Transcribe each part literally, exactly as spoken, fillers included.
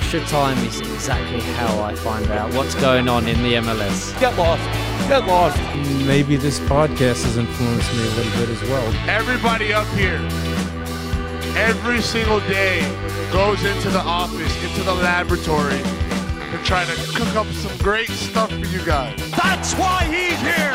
Extra time is exactly how I find out what's going on in the M L S. Get lost. Get lost. Maybe this podcast has influenced me a little bit as well. Everybody up here, every single day, goes into the office, into the laboratory, to try to cook up some great stuff for you guys. That's why he's here.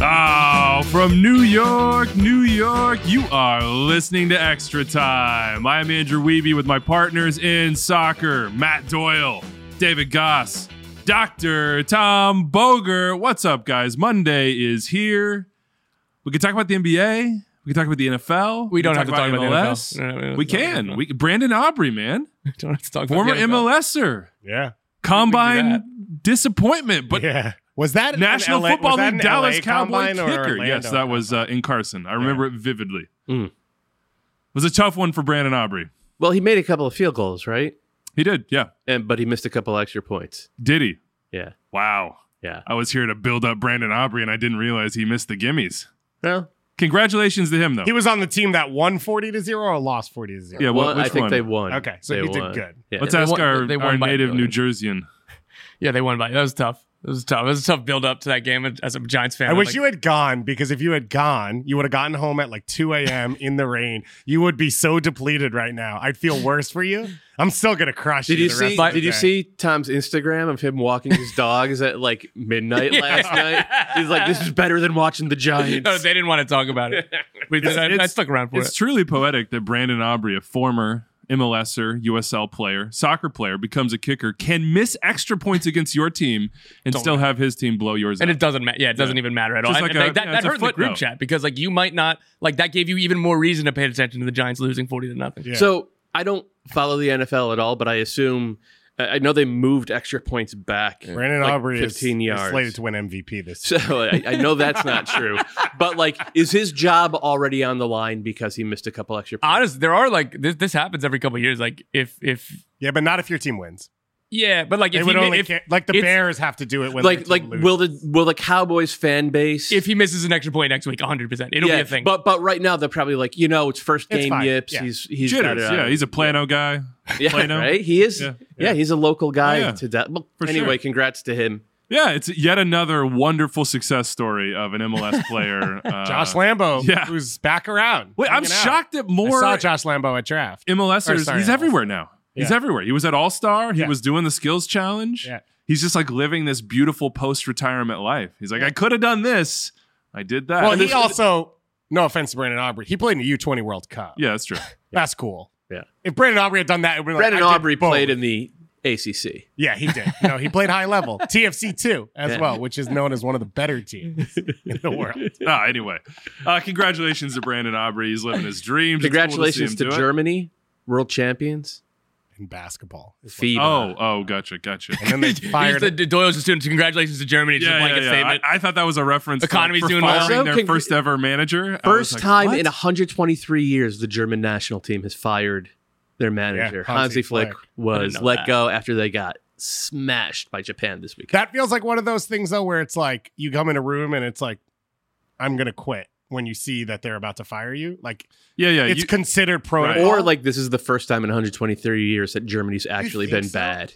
Oh, from New York, New York, you are listening to Extra Time. I'm Andrew Wiebe with my partners in soccer, Matt Doyle, David Goss, Doctor Tom Boger. What's up, guys? Monday is here. We can talk about the N B A. We can talk about the N F L. We, we don't have to talk about, about the M L S. N F L. No, no, no, we can. We Brandon Aubrey, man. We don't have to talk Former about the N F L. MLSer. Yeah. Combine disappointment, but yeah. Was that National L A, Football that League Dallas Cowboy kicker? Orlando yes, that was uh, in Carson. I remember yeah. it vividly. Mm. It was a tough one for Brandon Aubrey. Well, he made a couple of field goals, right? He did, yeah. And but he missed a couple extra points. Did he? Yeah. Wow. Yeah. I was here to build up Brandon Aubrey, and I didn't realize he missed the gimmies. Well, congratulations to him, though. He was on the team that won forty to zero or lost forty to zero. Yeah, well, well which I think one? they won. Okay, so they he won. did good. Yeah. Let's They ask won- our, they won our by a native New billion. Jerseyan. Yeah, they won by. That was tough. It was tough. It was a tough build up to that game as a Giants fan. I I'm wish like, you had gone, because if you had gone, you would have gotten home at like two a.m. in the rain. You would be so depleted right now. I'd feel worse for you. I'm still going to crush Did you. you the see? rest of the Did you day. see Tom's Instagram of him walking his dogs at like midnight last night? He's like, "This is better than watching the Giants." No, they didn't want to talk about it. We did, I, I stuck around for It's it. truly poetic that Brandon Aubrey, a former MLSer, U S L player, soccer player, becomes a kicker, can miss extra points against your team and Don't still matter. have his team blow yours And out. it doesn't matter. Yeah, it doesn't Yeah. even matter at all. Just And- like and a- like, that yeah, that it's a hurt in the group footnote. chat because like you might not like that gave you even more reason to pay attention to the Giants losing forty to nothing. Yeah. So I don't follow the N F L at all, but I assume I know they moved extra points back. Brandon like Aubrey fifteen is, yards. is slated to win M V P this So I, I know that's not true, but like, is his job already on the line because he missed a couple extra points? Honestly, there are like this. This happens every couple of years. Like if if Yeah, but not if your team wins. yeah, but like They if would he, only if, ca- like the it's- Bears have to do it when like, their like, team will loses. the will the Cowboys fan base? if he misses an extra point next week, one hundred percent, it'll yeah, be a thing. But but right now they're probably like, you know, it's first It's game fine. yips. Yeah. He's he's got Jitters, it out. yeah, he's a Plano guy. yeah, Plano. right. He is. Yeah. Yeah, he's a local guy Oh, yeah. to that. Well, For anyway, sure. congrats to him. Yeah, it's yet another wonderful success story of an M L S player. Uh, Josh Lambo, yeah. who's back around. Wait, I'm hanging out. shocked that more I saw Josh Lambo at draft. MLSers. Or, sorry, he's M L S. everywhere now. He's Yeah. everywhere. He was at All Star. He Yeah. was doing the skills challenge. Yeah. He's just like living this beautiful post retirement life. He's like, I could have done this. I did that. Well, And he this- also, no offense to Brandon Aubrey, he played in the U twenty World Cup. yeah, that's true. That's cool. Yeah. If Brandon Aubrey had done that, it would be like, Brandon I did Aubrey both. played in the A C C. Yeah, he did. No, he played high level. T F C two as Yeah. well, which is known as one of the better teams in the world. Ah, anyway, uh, congratulations to Brandon Aubrey. He's living his dreams. It's cool Congratulations see to, him do it. Germany, world champions. In basketball. FIBA. Oh, oh, gotcha, gotcha. And then they He's fired the, the Doyle's a student. Congratulations to Germany. Just Yeah, a yeah, blanket yeah. statement. I, I thought that was a reference Economy's for, for doing firing well. their Also, first ever manager. I First was like, time what? in one hundred twenty-three years, the German national team has fired their manager. Yeah, Hansi Hansi Flick Flick. I was didn't know let that. go after they got smashed by Japan this week. That feels like one of those things, though, where it's like you come in a room and it's like, I'm going to quit when you see that they're about to fire you. Like, yeah, yeah. it's you- considered protocol. Or like this is the first time in one hundred twenty-three years that Germany's actually think been so? bad.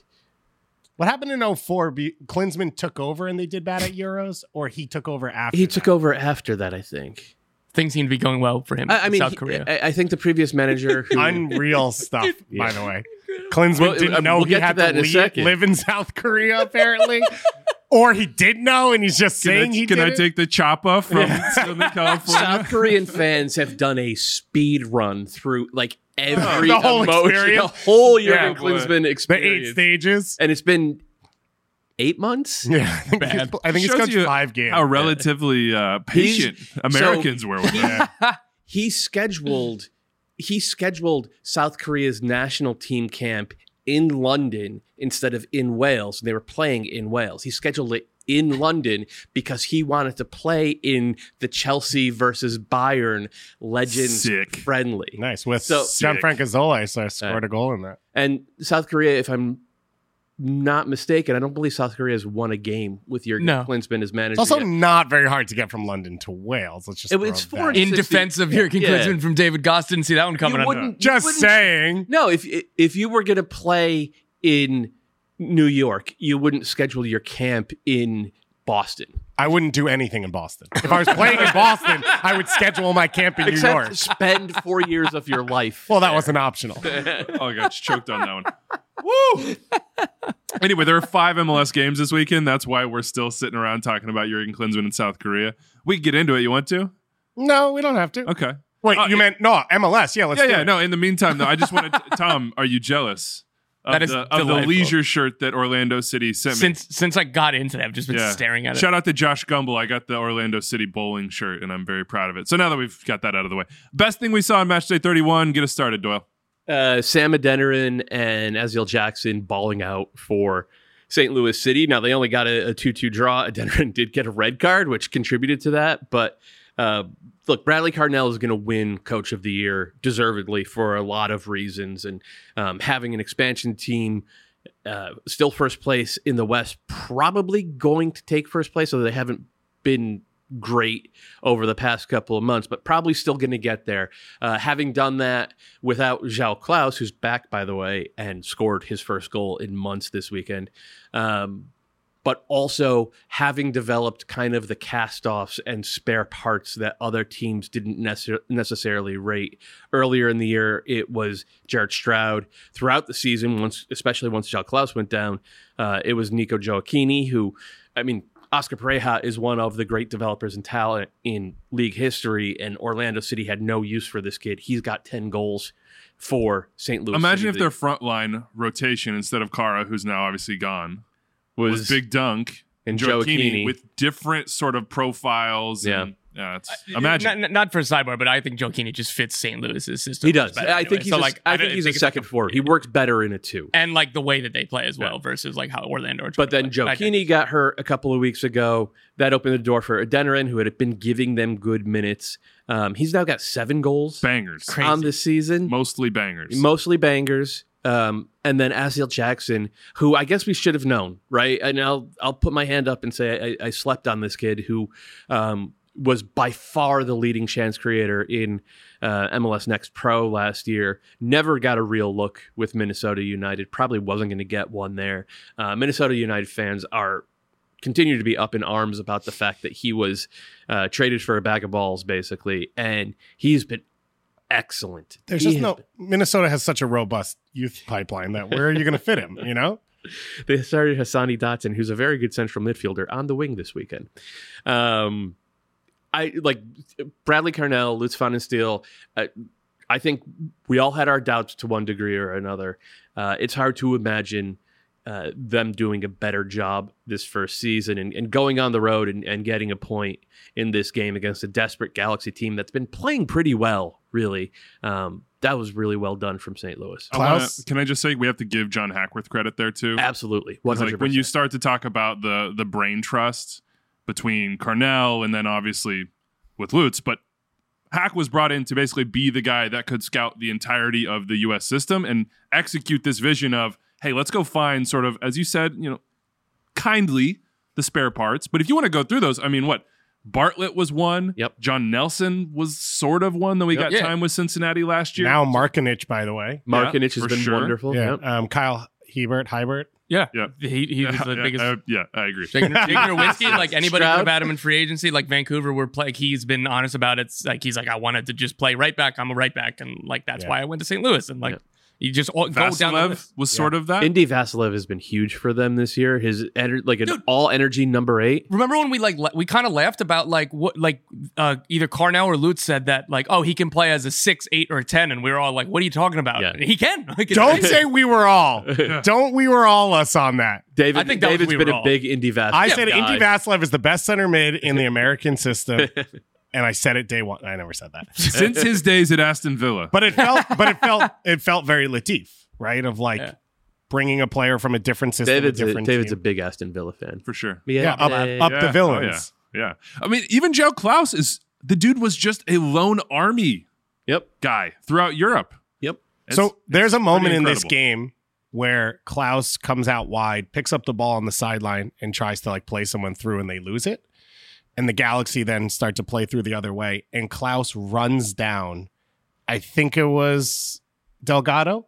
What happened in oh four? Be- Klinsmann took over and they did bad at Euros, or he took over after? He that? took over after that, I think. Things seem to be going well for him. I, I in mean, South he- Korea. I, I think the previous manager who Unreal stuff, by Yeah. the way. Klinsmann Well, didn't uh, know we'll he get to had that to in a leave- second. live in South Korea, apparently. Or he did know and he's just Can, saying I, he can did I it? take the choppa from Southern California? South Korean fans have done a speed run through like every The whole emotion, experience? the whole Yeah, Jurgen boy. Klinsmann the experience, eight stages? and it's been eight months. Yeah, I think he's, Bad. I think he's Shows coached you five games. How relatively uh, patient Americans were with him. He scheduled he scheduled South Korea's national team camp in London instead of in Wales. They were playing in Wales. He scheduled it in London because he wanted to play in the Chelsea versus Bayern Legends Sick. friendly. Nice. With So- Gianfranco Zola, so I scored Right. a goal in that. And South Korea, if I'm not mistaken, I don't believe South Korea has won a game with Jurgen No. Klinsmann as manager. It's also yet. not very hard to get from London to Wales. Let's just It- throw it's that. four- In sixty defense of Jurgen Yeah. Klinsmann from David Goss, didn't see that one coming. You on. wouldn't- you Just wouldn't- saying. No, if if you were going to play in New York. You wouldn't schedule your camp in Boston. I wouldn't do anything in Boston. If I was playing in Boston, I would schedule my camp in New Except York. spend four years of your life. Well, that wasn't optional. Oh, I got choked on that one. Woo! Anyway, there are five M L S games this weekend. That's why we're still sitting around talking about Jurgen Klinsmann in South Korea. We can get into it. You want to? No, we don't have to. Okay. Wait, Uh, you meant no M L S? Yeah, let's Yeah, do yeah. it. No, in the meantime, though, I just wanted to, Tom, are you jealous of, That is the, of the delightful. leisure shirt that Orlando City sent me? Since since I got into that, I've just been Yeah. staring at it. Shout out to Josh Gumble. I got the Orlando City bowling shirt, and I'm very proud of it. So now that we've got that out of the way, best thing we saw in Match Day thirty-one, get us started, Doyle. Uh, Sam Adeniran and Aziel Jackson balling out for Saint Louis City. Now, they only got a, a two two draw. Adeniran did get a red card, which contributed to that. But uh, look, Bradley Carnell is going to win Coach of the Year deservedly for a lot of reasons. And um, having an expansion team uh, still first place in the West, probably going to take first place, although they haven't been great over the past couple of months, but probably still going to get there. Uh, having done that without João Klaus, who's back, by the way, and scored his first goal in months this weekend, um, but also having developed kind of the cast-offs and spare parts that other teams didn't necessar- necessarily rate. Earlier in the year, it was Jared Stroud. Throughout the season, once, especially once João Klaus went down, uh, it was Nico Gioacchini, who, I mean, Oscar Pareja is one of the great developers and talent in league history, and Orlando City had no use for this kid. He's got ten goals for Saint Louis Imagine City. if their front line rotation, instead of Kara, who's now obviously gone, was, was Big Dunk and Gioacchini Gioacchini. with different sort of profiles. Yeah. And, yeah, it's, imagine. Not, not for a sidebar, but I think Gioacchini just fits Saint Louis's system. He does. better I anyway. think he's So, a, like, I don't think he's a it's second forward. He works better in a two. and like the way that they play as well versus like how Orlando are trying But to then play. I think- Gioacchini got hurt a couple of weeks ago. That opened the door for Adeniran, who had been giving them good minutes. Um, he's now got seven goals Bangers. Crazy. on this season. Mostly bangers. Mostly bangers. Um, and then Aziel Jackson, who I guess we should have known, right? And I'll I'll put my hand up and say I, I slept on this kid who um, was by far the leading chance creator in uh, M L S Next Pro last year. Never got a real look with Minnesota United. Probably wasn't going to get one there. Uh, Minnesota United fans are continue to be up in arms about the fact that he was uh, traded for a bag of balls, basically, and he's been excellent. There's He just has no. been- Minnesota has such a robust youth pipeline that where are you going to fit him? You know, They started Hassani Dotson, who's a very good central midfielder, on the wing this weekend. Um, I like Bradley Carnell, Lutz Van den Steel. Uh, I think we all had our doubts to one degree or another. Uh, it's hard to imagine uh, them doing a better job this first season and, and going on the road and, and getting a point in this game against a desperate Galaxy team that's been playing pretty well, really. Um, that was really well done from Saint Louis. I wanna- Klaus? can I just say we have to give John Hackworth credit there too? Absolutely. one 'Cause, hundred like percent. when you start to talk about the the brain trust between Carnell and then obviously with Lutz, but Hack was brought in to basically be the guy that could scout the entirety of the U S system and execute this vision of, hey, let's go find sort of, as you said, you know, kindly the spare parts. But if you want to go through those, I mean, what? Bartlett was one. Yep. John Nelson was sort of one. Then we Yep. got Yeah. time with Cincinnati last year. now Markinich, by the way. Markinich Yeah, has for been sure. wonderful. Yeah, Yep. um, Kyle Hebert, Hybert. yeah, Yeah. he he was yeah, the yeah, biggest. uh, yeah, I agree. Jake Nowinski, like anybody Stroud. could have had him in free agency. Like Vancouver were play. Like he's been honest about it. It's like he's like I wanted to just play right back. I'm a right back, and like that's Yeah. why I went to Saint Louis. And like Yeah. you just all, go down the Vasilev list. was sort of that. Indy Vasilev has been huge for them this year. His ener- like an Dude. all energy number eight. Remember when we like la- we kind of laughed about like what like uh, either Carnell or Lutz said that like oh he can play as a six, eight, or a ten, and we were all like what are you talking about? Yeah. And he can. Like, it's- Don't say we were all. Don't we were all us on that. David, I think that was David's we been were a all. big Indy Vasilev. I said guy. Indy Vasilev is the best center mid in the American system, and I said it day one. I never said that, Since his days at Aston Villa. but it felt, but it felt, it felt very Latif, right? Of like Yeah. bringing a player from a different system, David's a a, different David's a team. big Aston Villa fan. for sure. yeah, up, Yay. up Yeah. the Oh, villains. yeah. Yeah. I mean, even Joe Klaus is the dude was just a lone army Yep. guy throughout Europe. Yep. It's So there's a moment in this incredible. game where Klaus comes out wide, picks up the ball on the sideline, and tries to like play someone through, and they lose it. And the Galaxy then start to play through the other way, and Klaus runs down. I think it was Delgado,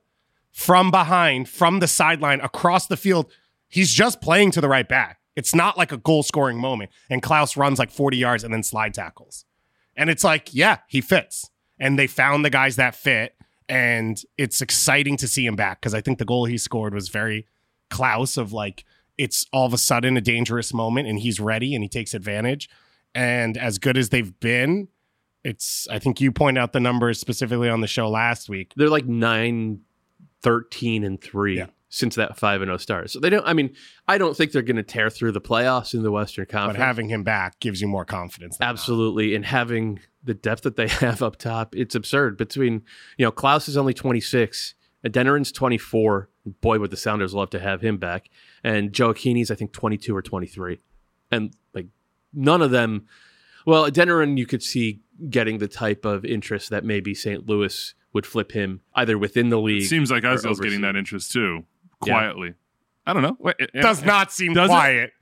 from behind, from the sideline, across the field. He's just playing to the right back. It's not like a goal-scoring moment. And Klaus runs like forty yards and then slide tackles. And it's like, yeah, he fits. And they found the guys that fit. And it's exciting to see him back because I think the goal he scored was very Klaus of like, it's all of a sudden a dangerous moment and he's ready and he takes advantage. And as good as they've been, it's, I think you point out the numbers specifically on the show last week. They're like nine, thirteen, and three Yeah. since that five and oh start. So they don't, I mean, I don't think they're going to tear through the playoffs in the Western Conference. But having him back gives you more confidence. than Absolutely. And having the depth that they have up top, it's absurd. Between, you know, Klaus is only twenty-six, Adeniran's twenty-four. Boy, would the Sounders love to have him back. And Joe Akini's, I think, twenty-two or twenty-three. And like none of them, well, Adeniran, you could see getting the type of interest that maybe Saint Louis would flip him either within the league. It seems like or Ozil's getting overseas. that interest too, Yeah. quietly. I don't know. Wait, that. Does not seem Does it? quiet.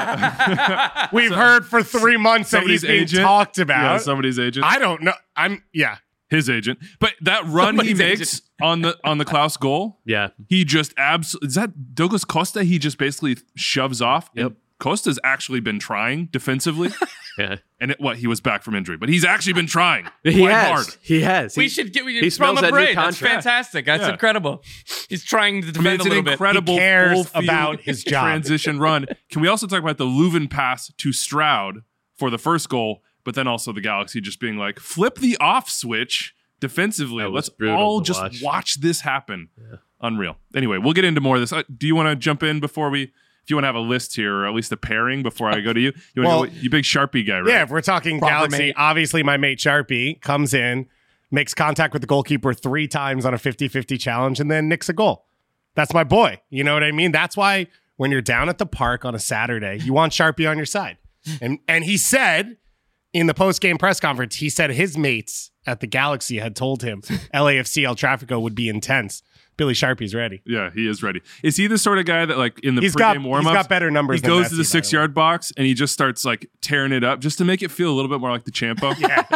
We've heard for three months that he's Somebody's being agent? talked Yeah, about. somebody's agent. I don't know. I'm, yeah. His agent. But that run he Somebody's makes on the on the Klaus goal, Yeah. he just absolutely, is that Douglas Costa? He just basically shoves off. Yep. And Costa's actually been trying defensively. Yeah. And it, what, he was back from injury, but he's actually been trying He quite has. hard. He has. We He- should get we he throw smells him that a new parade. That's contract. fantastic. That's Yeah. incredible. He's trying to I mean, defend it's a an little bit. incredible He cares full field about his job. transition run. Can we also talk about the Leuven pass to Stroud for the first goal, but then also the Galaxy just being like, flip the off switch defensively. That was Let's brutal all to just watch. watch this happen. Unreal. Anyway, we'll get into more of this. Uh, do you want to jump in before we, if you want to have a list here, or at least a pairing before I go to you? You, wanna Well, go, you big Sharpie guy, right? Yeah, if we're talking Proper Galaxy, mate. obviously my mate Sharpie comes in, makes contact with the goalkeeper three times on a fifty-fifty challenge, and then nicks a goal. That's my boy. You know what I mean? That's why when you're down at the park on a Saturday, you want Sharpie on your side. And and he said in the post-game press conference, he said his mates at the Galaxy had told him L A F C El Tráfico would be intense. Billy Sharpie's ready. Yeah, he is ready. Is he the sort of guy that, like, in the He's got, pregame he's warm-ups, got better numbers he than goes to Messi, the by the six-yard box and he just starts, like, tearing it up just to make it feel a little bit more like the Champo?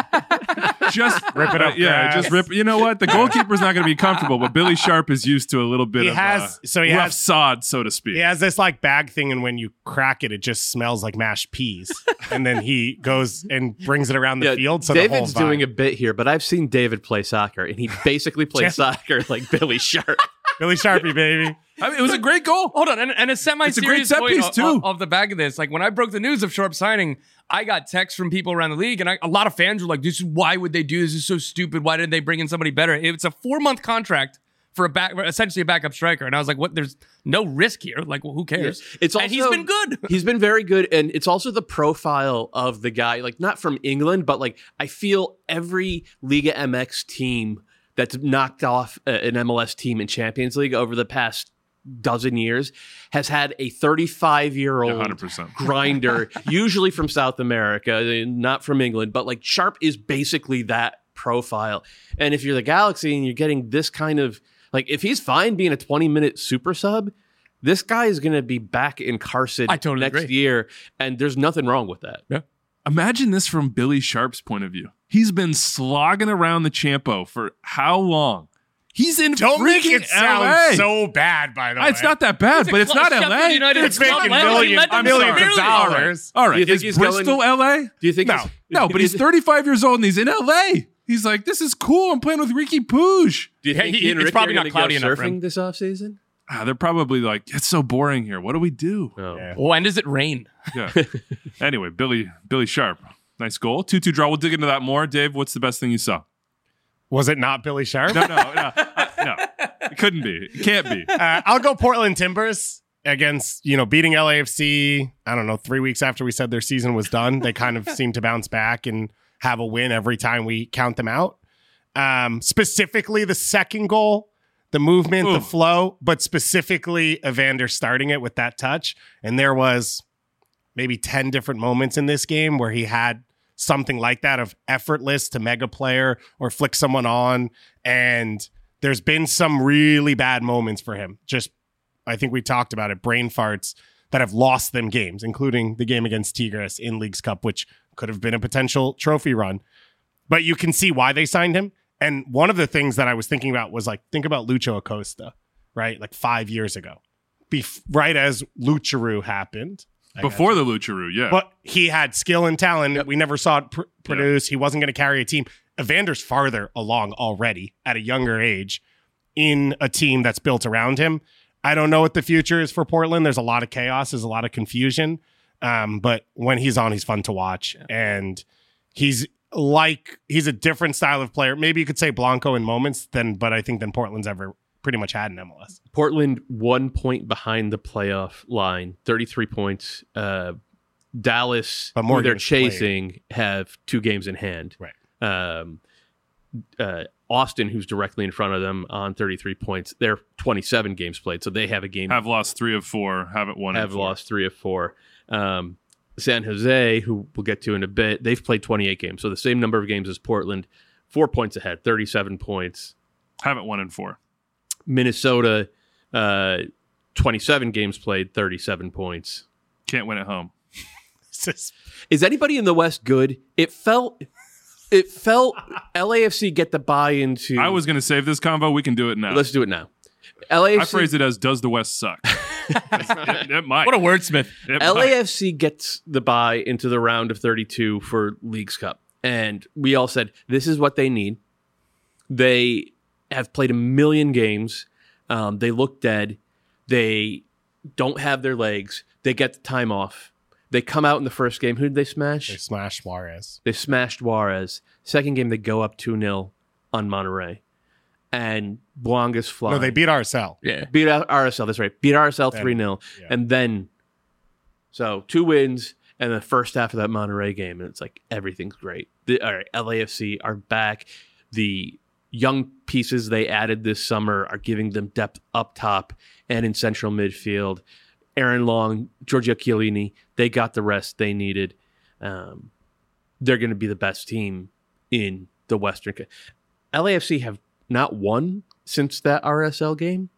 Just Rip it up yeah, grass. just rip. You know what? The goalkeeper's not going to be comfortable, but Billy Sharp is used to a little bit He of has- uh, so he rough has- sod, so to speak. He has this like bag thing, and when you crack it, it just smells like mashed peas. And then he goes and brings it around the Yeah, field. So David's the whole doing vibe. a bit here, but I've seen David play soccer, and he basically plays soccer like Billy Sharp. Billy Sharpie, baby. I mean, it was a great goal. Hold on, and, and a semi-serious set point piece, of, too. Of, of the back of this. Like when I broke the news of Sharp signing, I got texts from people around the league, and I, a lot of fans were like, "This is why would they do this? This is so stupid. Why didn't they bring in somebody better?" It's a four-month contract for a back, essentially a backup striker, and I was like, "What? There's no risk here. Like, well, who cares?" It's also, and he's been good. He's been very good, and it's also the profile of the guy, like not from England, but like I feel every Liga M X team that's knocked off uh, an M L S team in Champions League over the past dozen years has had a thirty-five-year-old Yeah, one hundred percent. grinder, usually from South America, not from England, but like Sharp is basically that profile. And if you're the Galaxy and you're getting this kind of, like if he's fine being a twenty-minute super sub, this guy is going to be back in Carson I totally next agree. year, and there's nothing wrong with that. Yeah. Imagine this from Billy Sharp's point of view. He's been slogging around the Champo for how long? He's in Don't make freaking it sound L A. so bad, by the way. It's not that bad, He's a but it's club- not L Sheffield A. United It's is club making level. He millions, led them millions to of nearly- dollars. All Do right, you think is he's going- Bristol L A? Do you think? No. he's- No, but he's thirty-five years old and he's in L A. He's like, this is cool. I'm playing with Ricky Pooge. Do you Yeah, think he- he and it's Ricky probably are not gonna cloudy go enough for him. surfing this offseason? Ah, they're probably like, it's so boring here. What do we do? Oh. Yeah. When does it rain? Yeah. Anyway, Billy Billy Sharp, nice goal, two two draw. We'll dig into that more. Dave, what's the best thing you saw? Was it not Billy Sharp? No, no, no, I- no. It couldn't be. It can't be. Uh, I'll go Portland Timbers against, you know, beating L A F C. I don't know, three weeks after we said their season was done. They kind of seem to bounce back and have a win every time we count them out. Um, specifically, the second goal, the movement, Ooh. the flow, but specifically Evander starting it with that touch. And there was maybe ten different moments in this game where he had something like that of effortless to mega player or flick someone on. And there's been some really bad moments for him. Just, I think we talked about it, brain farts that have lost them games, including the game against Tigres in Leagues Cup, which could have been a potential trophy run. But you can see why they signed him. And one of the things that I was thinking about was like, think about Lucho Acosta. right? Like five years ago, Bef- right as Lucharu happened. I Before guess. the Lucharu, yeah. But he had skill and talent. We never saw it pr- produce. He wasn't going to carry a team. Evander's farther along already at a younger age in a team that's built around him. I don't know what the future is for Portland. There's a lot of chaos. There's a lot of confusion. Um, but when he's on, he's fun to watch. Yeah. And he's like, he's a different style of player. Maybe you could say Blanco in moments, than, but I think than Portland's ever pretty much had in M L S. Portland one point behind the playoff line, thirty-three points. Uh, Dallas, But more who they're games chasing, played. have two games in hand. Right. Um, uh, Austin, who's directly in front of them on thirty-three points, they're twenty-seven games played, so they have a game. Have lost three of four, haven't won. Have four. lost three of four. Um, San Jose, who we'll get to in a bit, they've played twenty-eight games, so the same number of games as Portland, four points ahead, thirty-seven points. Haven't won in four. Minnesota, uh, twenty-seven games played, thirty-seven points. Can't win at home. Is anybody in the West good? It felt, it felt L A F C get the buy into. I was going to save this convo. We can do it now. Let's do it now. L A F C, I phrased it as, does the West suck? it, it might. What a wordsmith. It L A F might. C gets the buy into the round of thirty-two for Leagues Cup. And we all said, this is what they need. They have played a million games. Um, they look dead. They don't have their legs. They get the time off. They come out in the first game. Who did they smash? They smashed Juarez. They smashed Juarez. Second game, they go up two nil on Monterrey. And Blanga's flying. No, they beat R S L. Yeah. Beat out R S L, that's right. Beat R S L three nil. Yeah. And then, so two wins and the first half of that Monterey game. And it's like, everything's great. The, all right, L A F C are back. The young pieces they added this summer are giving them depth up top and in central midfield. Aaron Long, Giorgio Chiellini, they got the rest they needed. Um, they're going to be the best team in the Western. L A F C have not won since that R S L game,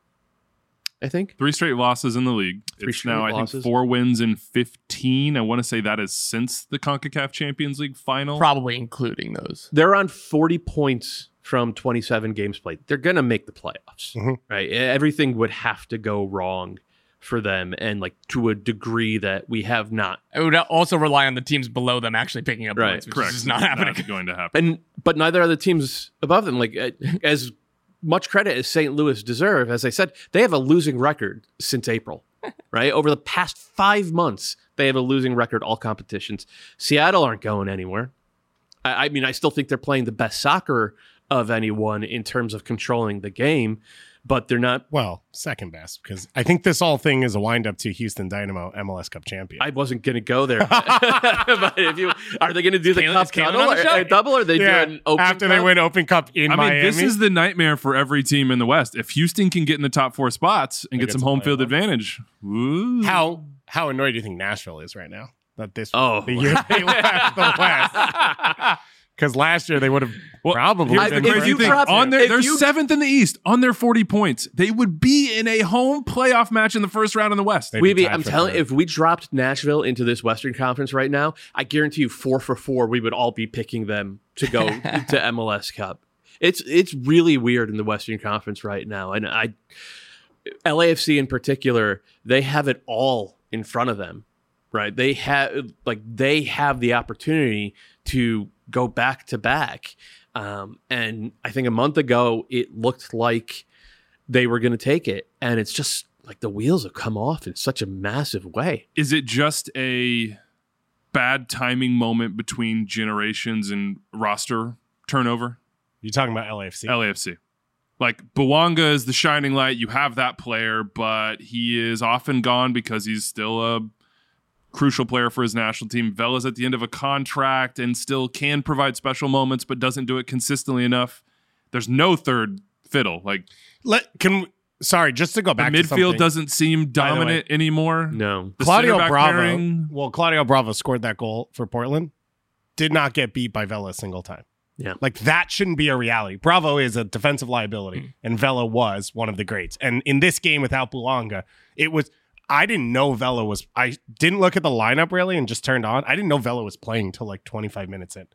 I think. Three straight losses in the league. Three It's straight now, I losses. think, four wins in fifteen. I want to say that is since the CONCACAF Champions League final. Probably including those. They're on forty points from twenty-seven games played. They're going to make the playoffs, Mhm. right? Everything would have to go wrong for them, and like to a degree that we have not. It would also rely on the teams below them actually picking up Right, points, which Correct. is just not happening. Not going to happen. And but neither are the teams above them. Like uh, as much credit as Saint Louis deserve, as I said, they have a losing record since April, right? Over the past five months, they have a losing record all competitions. Seattle aren't going anywhere. I, I mean, I still think they're playing the best soccer of anyone in terms of controlling the game, but they're not. Well, second best, because I think this whole thing is a wind up to Houston Dynamo M L S Cup champion. I wasn't going to go there. But if you are they going to do the Kalen- cup is Kalen double on the or, show? uh, double, or they yeah, do an open after cup? they win Open Cup in I mean, Miami. this is the nightmare for every team in the West. If Houston can get in the top four spots and They get get some to home play field well. advantage, woo. how how annoyed do you think Nashville is right now that this Oh. the year they left the West? Because last year they would have Well, probably here's been the if crazy you thing. drop- on their, if they're you- seventh in the East on their forty points. They would be in a home playoff match in the first round in the West. They'd be Weeby, tied I'm for telling third. you, if we dropped Nashville into this Western Conference right now, I guarantee you four for four, we would all be picking them to go to M L S Cup. It's it's really weird in the Western Conference right now. And I L A F C in particular, they have it all in front of them. Right. They have like they have the opportunity to go back to back. Um, and I think a month ago it looked like they were going to take it. And it's just like the wheels have come off in such a massive way. Is it just a bad timing moment between generations and roster turnover? You talking about L A F C? L A F C. Like, Bouanga is the shining light. You have that player, but he is often gone because he's still a crucial player for his national team. Vela's at the end of a contract and still can provide special moments, but doesn't do it consistently enough. There's no third fiddle. Like, Let can sorry, just to go the back to midfield something. doesn't seem dominant anymore. No. The Claudio center back Bravo. pairing- Well, Claudio Bravo scored that goal for Portland. Did not get beat by Vela a single time. Yeah. Like that shouldn't be a reality. Bravo is a defensive liability, Mm. and Vela was one of the greats. And in this game without Bouanga, it was. I didn't know Vela was. I didn't look at the lineup really and just turned on. I didn't know Vela was playing till like twenty-five minutes in.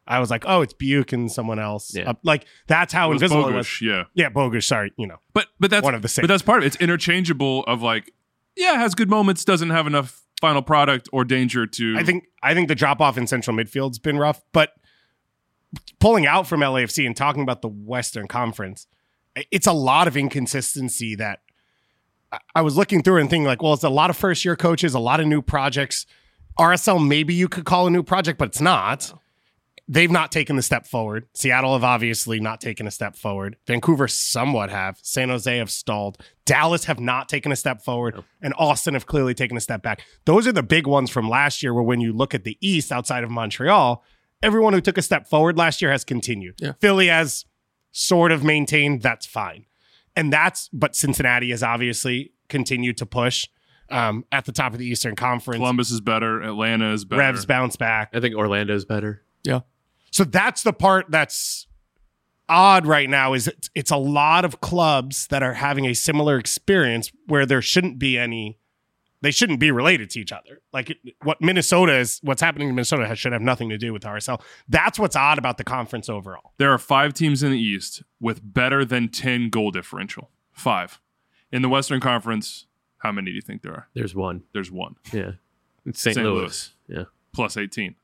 I was like, oh, it's Buick and someone else. Yeah. Uh, like that's how It was invisible it Bogusz, was. yeah. Yeah, Bogusz. Sorry, you know. But but that's One of the same. But that's part of it. It's interchangeable of like, yeah, has good moments, doesn't have enough final product or danger to. I think I think the drop off in central midfield's been rough, but pulling out from L A F C and talking about the Western Conference, it's a lot of inconsistency that I- I was looking through and thinking like, well, it's a lot of first year coaches, a lot of new projects. R S L maybe you could call a new project, but it's not. They've not taken the step forward. Seattle have obviously not taken a step forward. Vancouver somewhat have. San Jose have stalled. Dallas have not taken a step forward. And Austin have clearly taken a step back. Those are the big ones from last year where when you look at the East outside of Montreal, everyone who took a step forward last year has continued. Yeah. Philly has sort of maintained. That's fine. And that's, but Cincinnati has obviously continued to push um, at the top of the Eastern Conference. Columbus is better. Atlanta is better. Revs bounce back. I think Orlando's better. Yeah. So that's the part that's odd right now is it's, it's a lot of clubs that are having a similar experience where there shouldn't be any, they shouldn't be related to each other. Like it, what Minnesota is, what's happening in Minnesota has, should have nothing to do with R S L. That's what's odd about the conference overall. There are five teams in the East with better than ten goal differential. Five. In the Western Conference, how many do you think there are? There's one. There's one. Yeah. It's Saint Saint Louis. Louis. Yeah. Plus eighteen.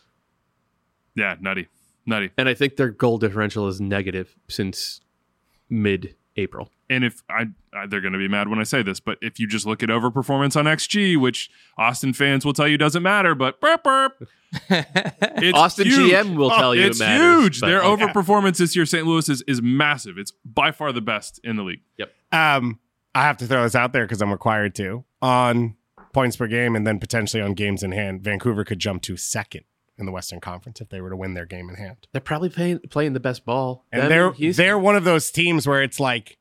Yeah, nutty. Nutty. And I think their goal differential is negative since mid-April. And if I, I they're going to be mad when I say this, but if you just look at overperformance on X G, which Austin fans will tell you doesn't matter, but burp, burp, it's Austin huge. G M will tell you it's it matters. huge. but- Their okay. overperformance this year, Saint Louis is, is massive. It's by far the best in the league. Yep. Um, I have to throw this out there because I'm required to. On points per game and then potentially on games in hand, Vancouver could jump to second in the Western Conference if they were to win their game in hand. They're probably playing playing the best ball. And Them they're and Houston. they're one of those teams where it's like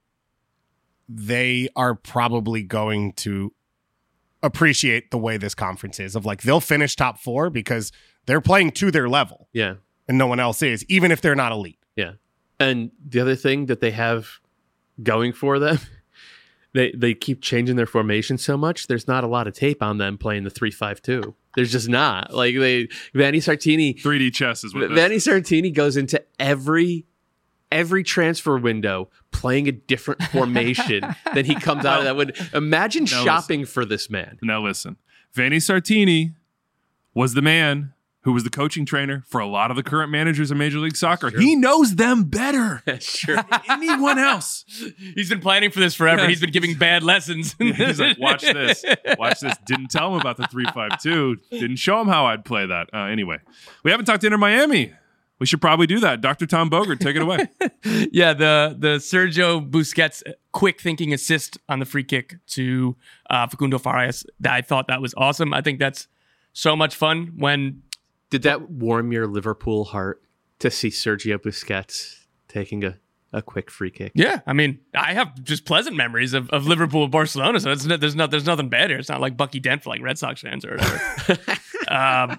they are probably going to appreciate the way this conference is of like they'll finish top four because they're playing to their level Yeah. and no one else is, even if they're not elite. Yeah. And the other thing that they have going for them, they they keep changing their formation so much. There's not a lot of tape on them playing the three five two. There's just not. Like they Vanni Sartini three D chess is what this Vanni Sartini goes into every every transfer window playing a different formation. Then he comes out of that window. Imagine Now shopping for this man. Now listen, Vanni Sartini was the man who was the coaching trainer for a lot of the current managers in Major League Soccer. He knows them better Sure. than anyone else. He's been planning for this forever. Yes. He's been giving bad lessons. He's like, watch this. Watch this. Didn't tell him about the three five two. Didn't show him how I'd play that. Uh, anyway, we haven't talked Inter Miami. We should probably do that. Doctor Tom Bogert, take it away. Yeah, the the Sergio Busquets quick thinking assist on the free kick to uh, Facundo Farias. I thought that was awesome. I think that's so much fun when Did that warm your Liverpool heart to see Sergio Busquets taking a, a quick free kick? Yeah, I mean, I have just pleasant memories of, of Liverpool and Barcelona, so it's, there's no, there's nothing bad here. It's not like Bucky Dent for like Red Sox fans or whatever. um,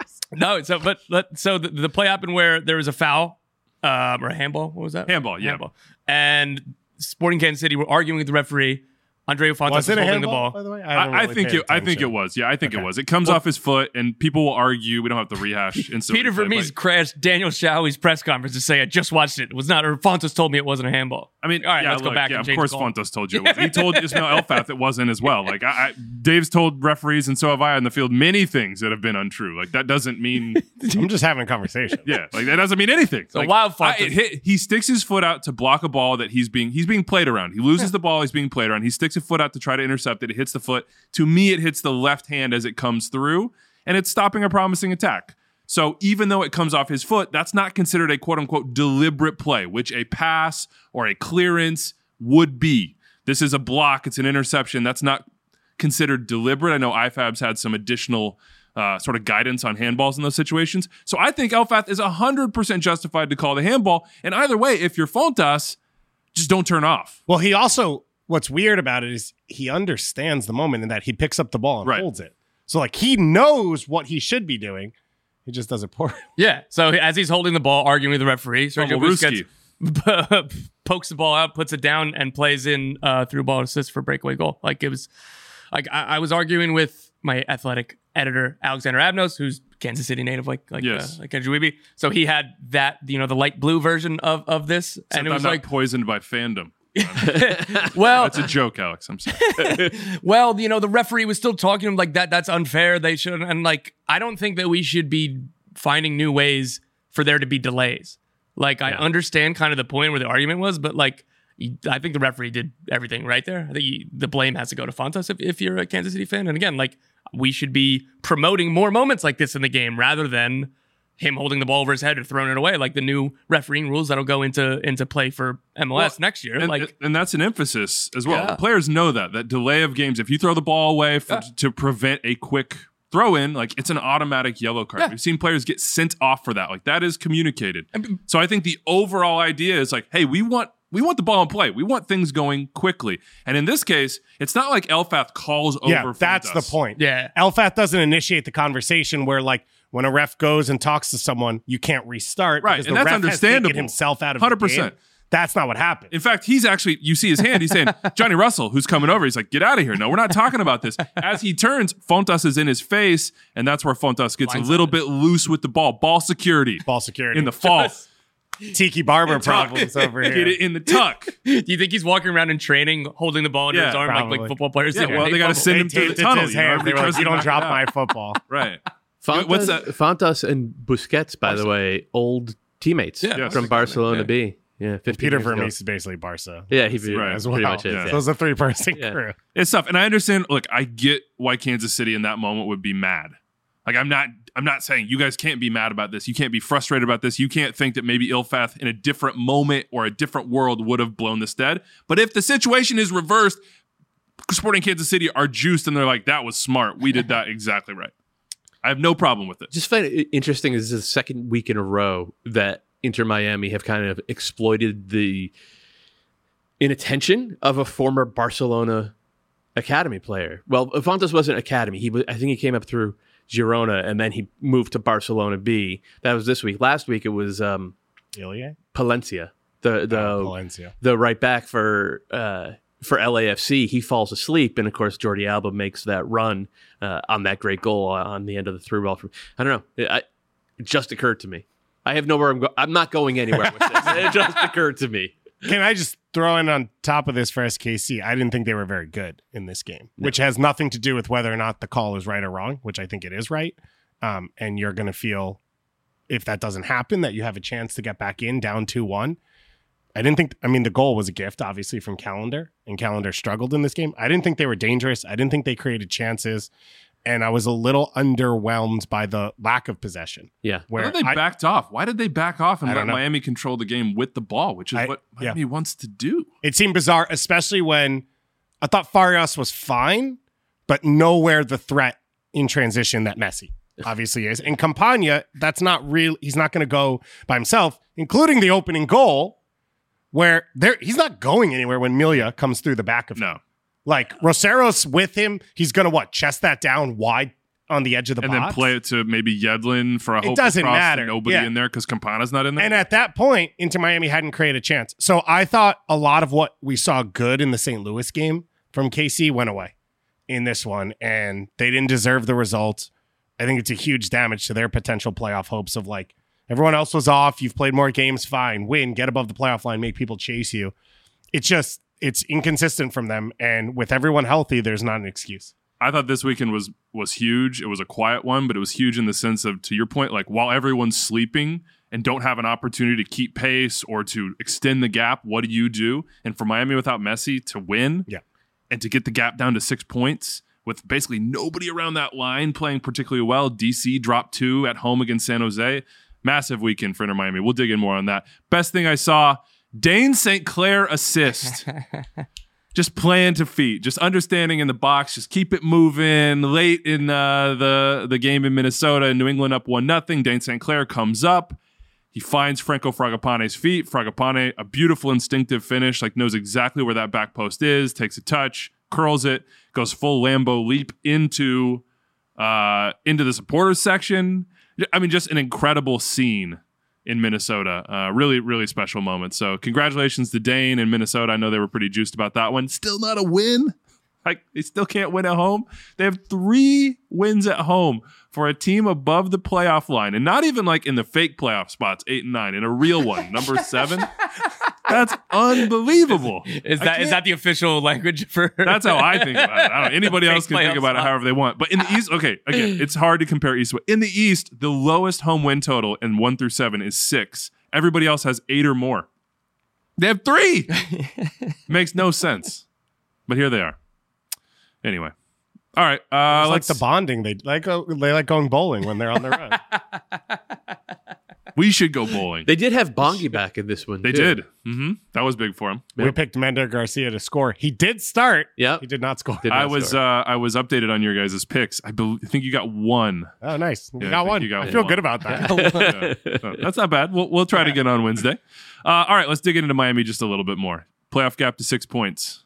no, so but let, so the, the play happened where there was a foul um, or a handball. What was that? Handball, yeah. handball. And Sporting Kansas City were arguing with the referee. Andre Fontes Was was it a holding the handball, ball. by the way? don't I, I really think pay it. I think it attention. was. Yeah, I think Okay. it was. It comes off his foot, and people will argue. We don't have to rehash. instant Peter replay, Vermees but- crashed Daniel Shawey's press conference to say, I just watched it. It was not, or Fontes told me it wasn't a handball. I mean, All right, yeah, let's go look, back yeah, and of change course, the call. Fontes told you it was. He told Ismail Elfath it wasn't as well. Like, I, I, Dave's told referees, and so have I on the field, many things that have been untrue. Like, that doesn't mean, I'm just having a conversation. yeah, like that doesn't mean anything. So like, wild I- Fontes. it hit, he sticks his foot out to block a ball that he's being he's being played around. He loses the ball, he's being played around. He sticks a foot out to try to intercept it. It hits the foot. To me, it hits the left hand as it comes through, and it's stopping a promising attack. So even though it comes off his foot, that's not considered a quote unquote deliberate play, which a pass or a clearance would be. This is a block. It's an interception. That's not considered deliberate. I know I F A B's had some additional uh, sort of guidance on handballs in those situations. So I think Elfath is one hundred percent justified to call the handball. And either way, if you're Fontas, just don't turn off. Well, he also, what's weird about it is he understands the moment in that he picks up the ball and Right. holds it. So like he knows what he should be doing. He just does it poorly. Yeah. So as he's holding the ball, arguing with the referee, Sergio Ruski. Busquets pokes the ball out, puts it down, and plays in uh, through ball assist for breakaway goal. Like it was, like I, I was arguing with my athletic editor Alexander Abnos, who's Kansas City native, like like Yes. uh, like Andrew Wiebe. So he had that, you know, the light blue version of of this, Except and it was I'm like, not poisoned by fandom. well, That's a joke, Alex. I'm sorry. well, you know, the referee was still talking to him like that. That's unfair. They should, and like, I don't think that we should be finding new ways for there to be delays. Like, I understand kind of the point where the argument was, but like, you- I think the referee did everything right there. I think you, the blame has to go to Fontas if, if you're a Kansas City fan. And again, like, we should be promoting more moments like this in the game rather than him holding the ball over his head or throwing it away, like the new refereeing rules that'll go into into play for M L S Well, next year. And, like, and that's an emphasis as well. Yeah. Players know that that delay of games. If you throw the ball away for, Yeah. to prevent a quick throw in, like it's an automatic yellow card. Yeah. We've seen players get sent off for that. Like that is communicated. So I think the overall idea is like, hey, we want we want the ball in play. We want things going quickly. And in this case, it's not like Elfath calls over. Yeah, that's the Fontas. point. yeah. Elfath doesn't initiate the conversation where, like, when a ref goes and talks to someone, you can't restart. Right, because and the that's ref understandable. Has taken himself out of one hundred the percent. game. That's not what happened. In fact, he's actually, you see his hand, he's saying, Johnny Russell, who's coming over, he's like, get out of here. No, we're not talking about this. As he turns, Fontas is in his face, and that's where Fontas gets a little bit loose with the ball. Ball security Ball security in the fall. Tiki Barber Tuck. problems over here. Get it in the tuck. Do you think he's walking around in training holding the ball under Yeah, his arm like, probably. like football players Yeah, do? well, Hey, they got to fumble. send They him to the taped it tunnel. his you know, hands. They were because like, you don't knock drop it out." my football. Right. Fontas, What's that? Fontas and Busquets, by the way, old teammates Yeah, Yes. from Barcelona yeah. B. Yeah, fifteen Peter years ago. Vermees is basically Barca. Yeah, he Right. as pretty well. much is. Yeah. Yeah. So it's a three-person Yeah. crew. It's tough. And I understand, look, I get why Kansas City in that moment would be mad. Like I'm not I'm not saying you guys can't be mad about this. You can't be frustrated about this. You can't think that maybe Ilfath in a different moment or a different world would have blown this dead. But if the situation is reversed, Sporting Kansas City are juiced and they're like, that was smart. We did that exactly right. I have no problem with it. Just find it interesting. This is the second week in a row that Inter Miami have kind of exploited the inattention of a former Barcelona academy player. Well, Fontas wasn't academy. He was, I think he came up through Girona and then he moved to Barcelona B. That was this week. Last week it was um, Ilya? Palencia, the the Oh, Valencia. the right back for uh, for L A F C. He falls asleep, and of course Jordi Alba makes that run uh, on that great goal on the end of the through ball. From I don't know. It, I, it just occurred to me. I have nowhere I'm going. I'm not going anywhere with this. It just occurred to me. Can I just throw in on top of this for S K C? I didn't think they were very good in this game, which has nothing to do with whether or not the call is right or wrong, which I think it is right. Um, and you're going to feel, if that doesn't happen, that you have a chance to get back in down two one. I didn't think, I mean, the goal was a gift, obviously, from Calendar, and Calendar struggled in this game. I didn't think they were dangerous. I didn't think they created chances. And I was a little underwhelmed by the lack of possession. Yeah. Why Where did they I- backed off? Why did they back off and I let don't know. Miami control the game with the ball, which is I- what yeah. Miami wants to do? It seemed bizarre, especially when I thought Farias was fine, but nowhere the threat in transition that Messi obviously is. And Campagna, that's not real. He's not going to go by himself, including the opening goal, where there he's not going anywhere when Milia comes through the back of him. No. Like Rosero's with him, he's going to what? Chest that down wide on the edge of the And box. then play it to maybe Yedlin for a hope doesn't cross matter. and nobody Yeah. in there because Campana's not in there. And at that point, Inter Miami hadn't created a chance. So I thought a lot of what we saw good in the Saint Louis game from K C went away in this one, and they didn't deserve the result. I think it's a huge damage to their potential playoff hopes of like, everyone else was off. You've played more games, fine. Win, get above the playoff line, make people chase you. It's just, it's inconsistent from them. And with everyone healthy, there's not an excuse. I thought this weekend was was huge. It was a quiet one, but it was huge in the sense of, to your point, like while everyone's sleeping and don't have an opportunity to keep pace or to extend the gap, what do you do? And for Miami without Messi to win Yeah. and to get the gap down to six points with basically nobody around that line playing particularly well, D C dropped two at home against San Jose. Massive weekend for Inter Miami. We'll dig in more on that. Best thing I saw, Dane Saint Clair assist. Just playing to feet, just understanding in the box, just keep it moving. Late in uh, the the game in Minnesota, New England up one nothing. Dane Saint Clair comes up. He finds Franco Fragapane's feet. Fragapane, a beautiful instinctive finish, like knows exactly where that back post is, takes a touch, curls it, goes full Lambo leap into uh, into the supporters section. I mean, just an incredible scene in Minnesota. Uh, really, really special moment. So congratulations to Dane in Minnesota. I know they were pretty juiced about that one. Still not a win. Like, they still can't win at home. They have three wins at home for a team above the playoff line, and not even like in the fake playoff spots, eight and nine, in a real one, number seven. That's unbelievable. Is that is that the official language for? That's how I think about it. I don't know. Anybody else can think playoff about it spot. however they want. But in the East, okay, again, it's hard to compare East. In the East, the lowest home win total in one through seven is six. Everybody else has eight or more. They have three. Makes no sense. But here they are. Anyway. All right. Uh, It's like let's. the bonding. They like go, they like going bowling when they're on the road. We should go bowling. They did have Bongi back in this one. They too. did. Mm-hmm. That was big for him. We picked Mender Garcia to score. He did start. Yeah. He did not score. Did I not was score. uh, I was updated on your guys' picks. I, bel I think you got one. Oh, nice. We Yeah, I got think one. you got I feel one. good about that. Yeah. So that's not bad. We'll we'll try to get on Wednesday. Uh, all right, let's dig into Miami just a little bit more. Playoff gap to six points.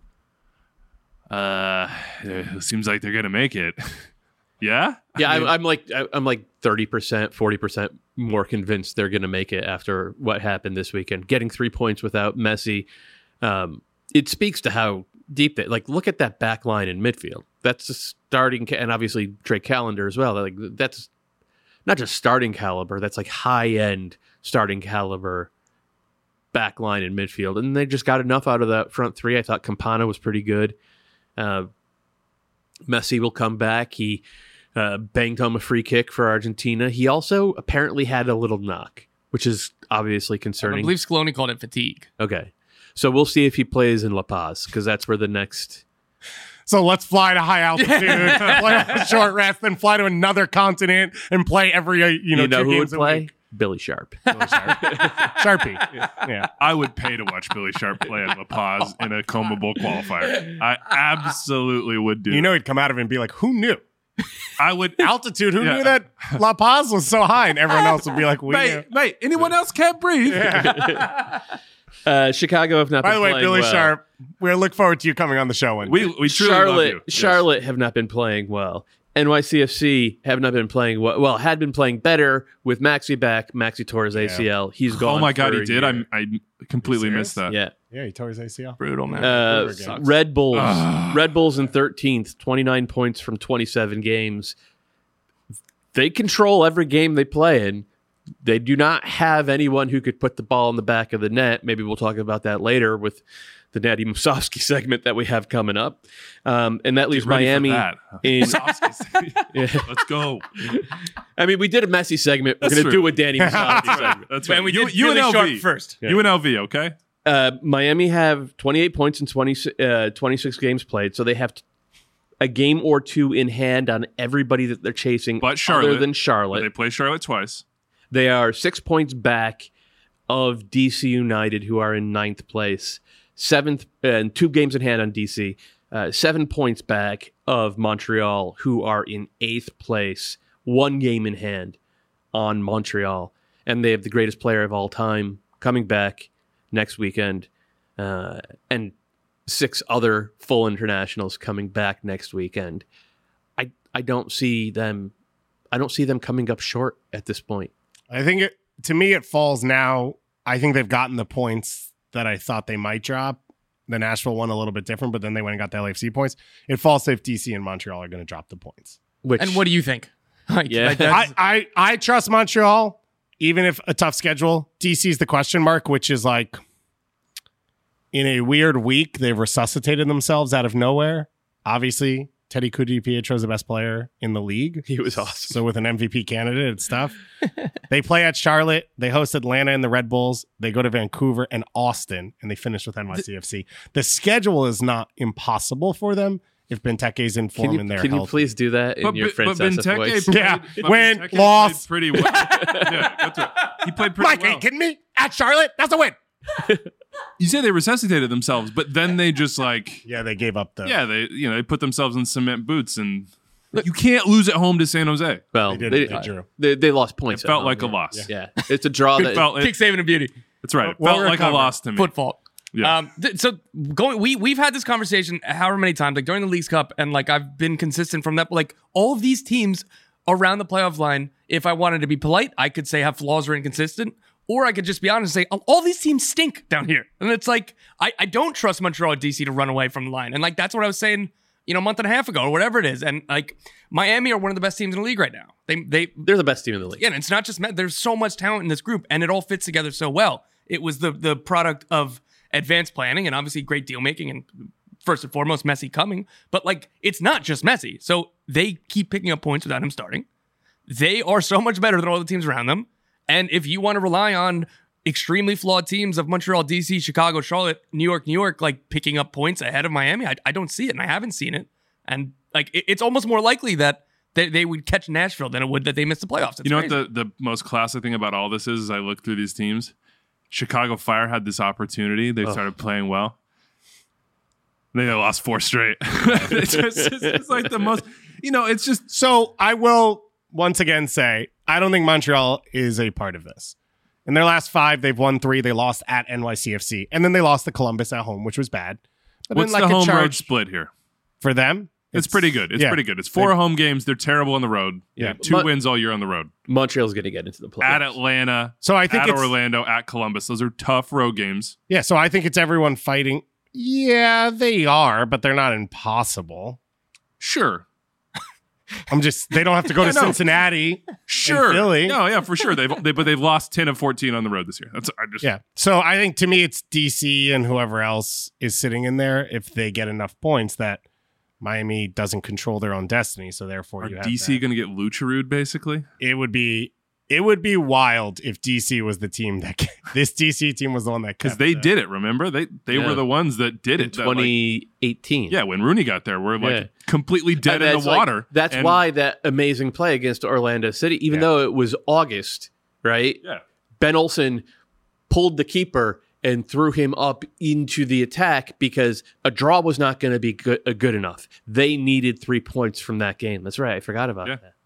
Uh, it seems like they're gonna make it. Yeah. Yeah, I'm, I'm like I- I'm like thirty percent, forty percent more convinced they're going to make it after what happened this weekend. Getting three points without Messi, um, it speaks to how deep they like. Look at that back line in midfield. That's a starting, ca- and obviously Trey Callender as well. Like that's not just starting caliber. That's like high end starting caliber back line in midfield, and they just got enough out of that front three. I thought Campana was pretty good. Uh, Messi will come back. He uh, banged home a free kick for Argentina. He also apparently had a little knock, which is obviously I concerning. believe Scaloni called it fatigue. Okay. So we'll see if he plays in La Paz, because that's where the next... So let's fly to high altitude, play a short rest, then fly to another continent and play every uh, you know, You know two who would games a play? week. Billy Sharp. Sharpie. Yeah. I would pay to watch Billy Sharp play in La Paz in a Coma Bowl qualifier. I absolutely would do. You know he'd come out of it and be like, who knew? I would. Altitude, who Yeah. knew that La Paz was so high? And everyone else would be like, we knew. Mate, mate, anyone else can't breathe. Uh, Chicago have not By been the way, playing Billy well. Sharp, we look forward to you coming on the show one We day. we truly Charlotte, love you. Yes. Charlotte have not been playing well. N Y C F C have not been playing well. Well, had been playing better with Maxi back. Maxi tore his A C L. He's gone. Oh my god, for he a did. year. I I completely missed that. Yeah. Yeah, he tore his A C L. Brutal, man. Uh, Over again. Red Bulls. Ugh. Red Bulls in thirteenth, twenty-nine points from twenty-seven games. They control every game they play in. They do not have anyone who could put the ball in the back of the net. Maybe we'll talk about that later with the Natty Musovsky segment that we have coming up. Um, and that leaves Get ready for Miami that. in. Yeah. Let's go. I mean, we did a messy segment. We're That's going to true. do a Danny Musovsky segment. That's And right. we You, did Billy U N L V Sharp first. U N L V, okay? Uh, Miami have twenty-eight points in twenty, uh, twenty-six games played, so they have t- a game or two in hand on everybody that they're chasing, But Charlotte, other than But Charlotte. they play Charlotte twice. They are six points back of D C United, who are in ninth place, seventh, uh, and two games in hand on D C. Uh, seven points back of Montreal, who are in eighth place, one game in hand on Montreal, and they have the greatest player of all time coming back next weekend, uh, and six other full internationals coming back next weekend. I I don't see them. I don't see them coming up short at this point. I think it, to me, it falls now. I think they've gotten the points that I thought they might drop. The Nashville one a little bit different, but then they went and got the L A F C points. It falls to if D C and Montreal are going to drop the points. Which And what do you think? Like, Yeah. like that's- I, I, I trust Montreal, even if a tough schedule. D C is the question mark, which is like in a weird week, they've resuscitated themselves out of nowhere. Obviously, Teddy Kudi-Pietro is the best player in the league. he was awesome. So with an M V P candidate, it's tough. They play at Charlotte. They host Atlanta and the Red Bulls. They go to Vancouver and Austin, and they finish with N Y C F C. The schedule is not impossible for them if Benteke's in form Can you, and they're can you healthy. please do that in But, your but Francesa Benteke voice? played, Yeah. but Win, Benteke loss. played pretty well. Yeah, that's right. He played pretty Mike, well. are you kidding me? At Charlotte? That's a win. You say they resuscitated themselves, but then they just like, Yeah, they gave up the. yeah, they you know they put themselves in cement boots, and you can't lose at home to San Jose. Well, They did. they, They drew. they, they lost It points. at felt home, like a yeah. loss. Yeah, it's a draw. It that felt it, kick saving a beauty. that's right. It Well felt like a recovered. loss to me. Foot fault. Yeah. Um, th- so going, we we've had this conversation however many times, like during the Leagues Cup, and like I've been consistent from that. But like all of these teams around the playoff line, if I wanted to be polite, I could say have flaws or inconsistent. Or I could just be honest and say, all these teams stink down here. And it's like, I, I don't trust Montreal or D C to run away from the line. And like, that's what I was saying, you know, a month and a half ago or whatever it is. And like, Miami are one of the best teams in the league right now. They, they, They're the best team in the league. Yeah, and it's not just, there's so much talent in this group and it all fits together so well. It was the the product of advanced planning and obviously great deal making and first and foremost, Messi coming. But like, it's not just Messi. So they keep picking up points without him starting. They are so much better than all the teams around them. And if you want to rely on extremely flawed teams of Montreal, D C, Chicago, Charlotte, New York, New York, like picking up points ahead of Miami, I, I don't see it and I haven't seen it. And like, it, it's almost more likely that they, they would catch Nashville than it would that they miss the playoffs. It's you know crazy. what the, the most classic thing about all this is, as I look through these teams, Chicago Fire had this opportunity. They Oh. started playing well. They lost four straight. it's, just, it's, it's like the most, you know, it's just. So I will once again say, I don't think Montreal is a part of this. In their last five, they've won three. They lost at N Y C F C. And then they lost to Columbus at home, which was bad. But What's then, like, the a home road charge split here? for them? It's, pretty good. It's yeah. pretty good. It's four They- home games. They're terrible on the road. Yeah. Yeah, two But- wins all year on the road. Montreal's going to get into the playoffs. At Atlanta, So I think at it's Orlando, at Columbus. Those are tough road games. yeah. So I think it's everyone fighting. Yeah, they are, but they're not impossible. Sure. I'm just they don't have to go to Yeah, no. Cincinnati. Sure. Philly. No, yeah, for sure. They've they, but they've lost ten of fourteen on the road this year. That's I just Yeah. So I think to me it's D C and whoever else is sitting in there if they get enough points that Miami doesn't control their own destiny. So therefore Are you have D C that. going to get Lucharude basically? It would be it would be wild if D C was the team that this D C team was the one that Because kept they the- did it. Remember, they they Yeah. were the ones that did in it. that, like- twenty eighteen. yeah, when Rooney got there, we're like Yeah. completely dead And in that's the like- water. that's And- why that amazing play against Orlando City, even Yeah. though it was August, right? Yeah. Ben Olsen pulled the keeper and threw him up into the attack because a draw was not going to be good, uh, good enough. They needed three points from that game. That's right. I forgot about Yeah. that.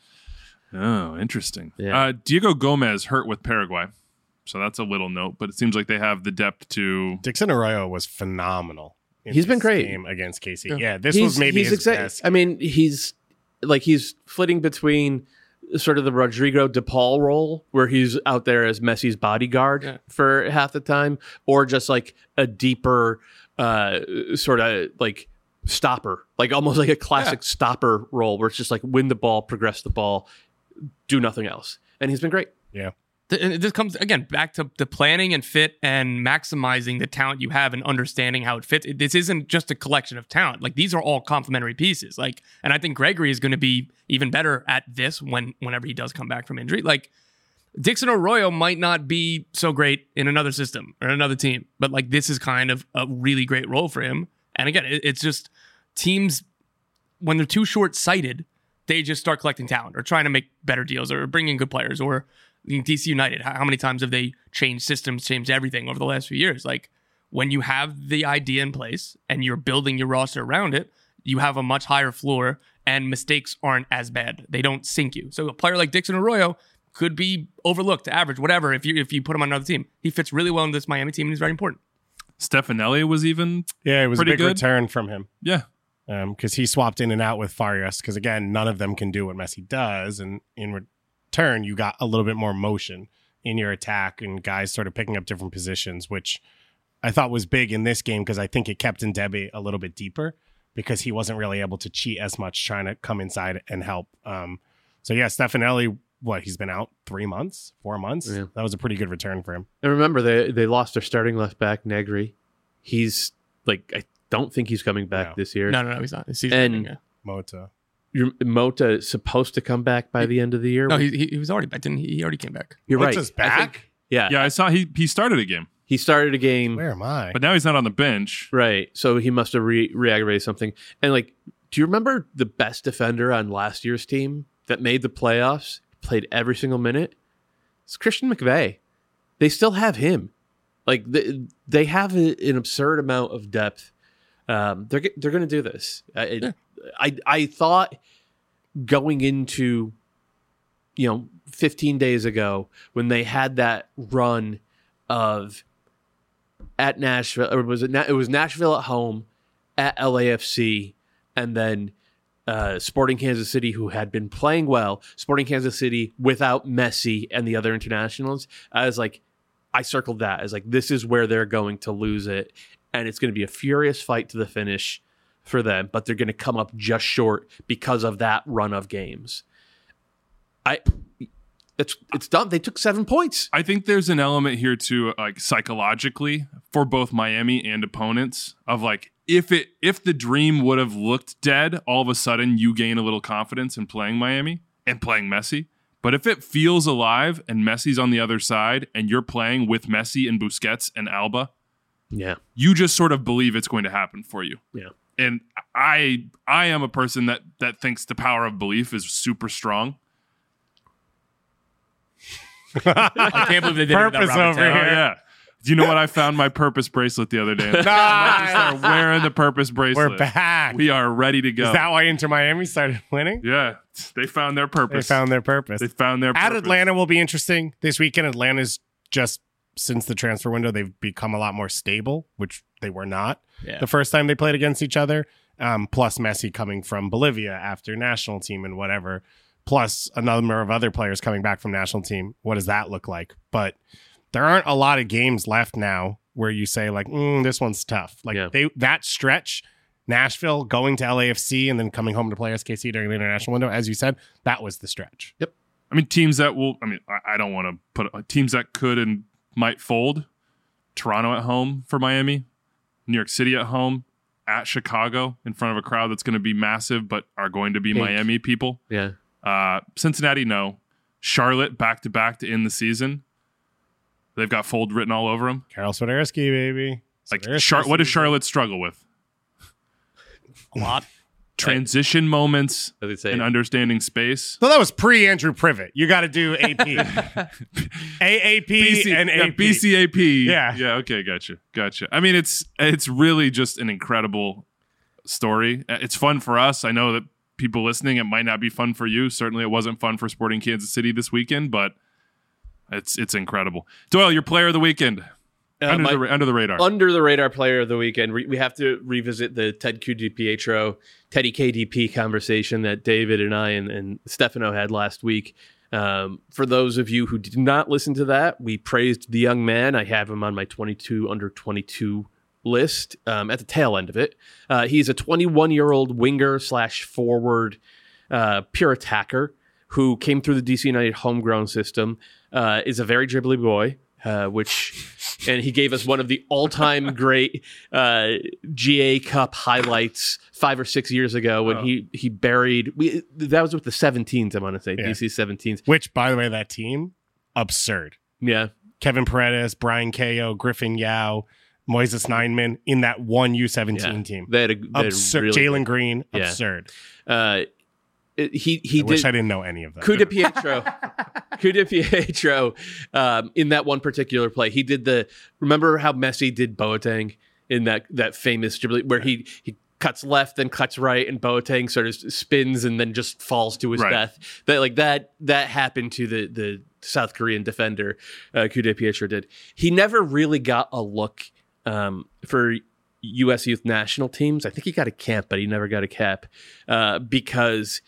Oh, interesting. Yeah. Uh, Diego Gomez hurt with Paraguay, so that's a little note. But it seems like they have the depth to. Dixon Arroyo was phenomenal. in He's been this great. game against K C. Yeah. Yeah, this He's- was maybe he's his exa- best. I mean, he's like he's flitting between sort of the Rodrigo De Paul role, where he's out there as Messi's bodyguard Yeah. for half the time, or just like a deeper uh, sort of like stopper, like almost like a classic stopper role, where it's just like win the ball, progress the ball, do nothing else. And he's been great. Yeah. Th- and this comes again back to the planning and fit and maximizing the talent you have and understanding how it fits. It- This isn't just a collection of talent. Like these are all complementary pieces. Like, and I think Gregory is going to be even better at this when whenever he does come back from injury. Like Dixon Arroyo might not be so great in another system or another team, but like this is kind of a really great role for him. And again, it, it's just teams when they're too short sighted, they just start collecting talent or trying to make better deals or bring in good players. Or D C United, how how many times have they changed systems, changed everything over the last few years? Like when you have the idea in place and you're building your roster around it, you have a much higher floor and mistakes aren't as bad. They don't sink you. So a player like Dixon Arroyo could be overlooked, average, whatever. If you if you put him on another team, he fits really well in this Miami team and he's very important. Stefanelli was even. Yeah, it was a Pretty big good. return from him. Yeah. because he swapped in and out with Farias. Because again, none of them can do what Messi does, and in return, you got a little bit more motion in your attack and guys sort of picking up different positions, which I thought was big in this game because I think it kept Ndebe a little bit deeper because he wasn't really able to cheat as much trying to come inside and help. Um, so yeah, Stefanelli, what he's been out three months, four months. Yeah. That was a pretty good return for him. And remember, they they lost their starting left back, Negri. He's like, I don't think he's coming back No. this year. No, no, no, he's not. This season, And- yeah. Mota. Your- Mota is supposed to come back by the end of the year. No, he, he he was already back. Didn't he? He already came back. You're right. Mota's I think- back? yeah. Yeah, I saw he he started a game, He started a game. Where am I? but now he's not on the bench. Right. So he must have re- re-aggravated something. And like, do you remember the best defender on last year's team that made the playoffs, played every single minute? It's Christian McVeigh. They still have him. Like they, they have a, an absurd amount of depth. Um, they're ge- they're going to do this. I, it- Yeah. I I thought going into, you know, fifteen days ago when they had that run of at Nashville, or was it? Na- it was Nashville at home, at L A F C, and then uh, Sporting Kansas City, who had been playing well, Sporting Kansas City without Messi and the other internationals, I was like, I circled that as like, this is where they're going to lose it. And it's going to be a furious fight to the finish for them, but they're going to come up just short because of that run of games. I, it's it's dumb. They took seven points. I think there's an element here too, like psychologically for both Miami and opponents of like, if it if the dream would have looked dead, all of a sudden you gain a little confidence in playing Miami and playing Messi. But if it feels alive and Messi's on the other side and you're playing with Messi and Busquets and Alba, yeah, you just sort of believe it's going to happen for you. Yeah. And I I am a person that that thinks the power of belief is super strong. I can't believe they did Purpose it. over Oh, here. yeah. Do you know what? I found my purpose bracelet the other day. I might just start wearing the purpose bracelet. We're back. We are ready to go. Is that why Inter Miami started winning? Yeah. They found their They purpose. found their purpose. They found their At purpose. Atlanta will be interesting this weekend. Atlanta's just, since the transfer window, they've become a lot more stable, which they were not Yeah. the first time they played against each other. Um, plus Messi coming from Bolivia after national team and whatever. Plus a number of other players coming back from national team. What does that look like? But there aren't a lot of games left now where you say like, mm, this one's tough. Like Yeah. they that stretch, Nashville going to L A F C and then coming home to play S K C during the international window, as you said, that was the stretch. Yep. I mean, teams that will, I mean, I, I don't want to put teams that could and might fold. Toronto at home for Miami, New York City at home, at Chicago in front of a crowd that's going to be massive, but are going to be Pink. Miami people. Yeah. Uh, Cincinnati, no. Charlotte back to back to end the season. They've got fold written all over them. Carol Swiderski, baby. Like, Swiderski's Char- what does season. Charlotte struggle with? A lot. Transition moments As they say, and understanding space. So that was pre Andrew Privet. You got to do A P, A A P, and yeah, A P. B C A P. Yeah. yeah. Okay, gotcha, gotcha. I mean, it's it's really just an incredible story. It's fun for us. I know that people listening, it might not be fun for you. Certainly, it wasn't fun for Sporting Kansas City this weekend, but it's it's incredible. Doyle, your player of the weekend. Uh, under, my- the, under the radar. under the radar player of the weekend. Re- we have to revisit the Ted DiPietro, Teddy K D P conversation that David and I and, and Stefano had last week. Um, for those of you who did not listen to that, we praised the young man. I have him on my twenty-two under twenty-two list um, at the tail end of it. Uh, he's a twenty-one-year-old winger slash forward, uh, pure attacker who came through the D C United homegrown system, uh, is a very dribbly boy. Uh, which, and he gave us one of the all-time great uh, G A Cup highlights five or six years ago when Oh. he he buried. We, that was with the seventeens. I want to say Yeah. D C seventeens. Which, by the way, that team, absurd. Yeah, Kevin Paredes, Brian Cayo, Griffin Yao, Moises Nineman in that one U seventeen yeah. team. They had a, they had a Absurd. really Jalen Green, Yeah. absurd. Uh, it- he he I did. wish I didn't know any of that. Coup de Pietro, Coup de Pietro, um, in that one particular play, he did the. Remember how Messi did Boateng in that that famous dribbling where he he cuts left and cuts right, and Boateng sort of spins and then just falls to his Right. death. That like that that happened to the the South Korean defender, uh, Coup de Pietro did. He never really got a look um, for U S youth national teams. I think he got a camp, but he never got a cap uh, because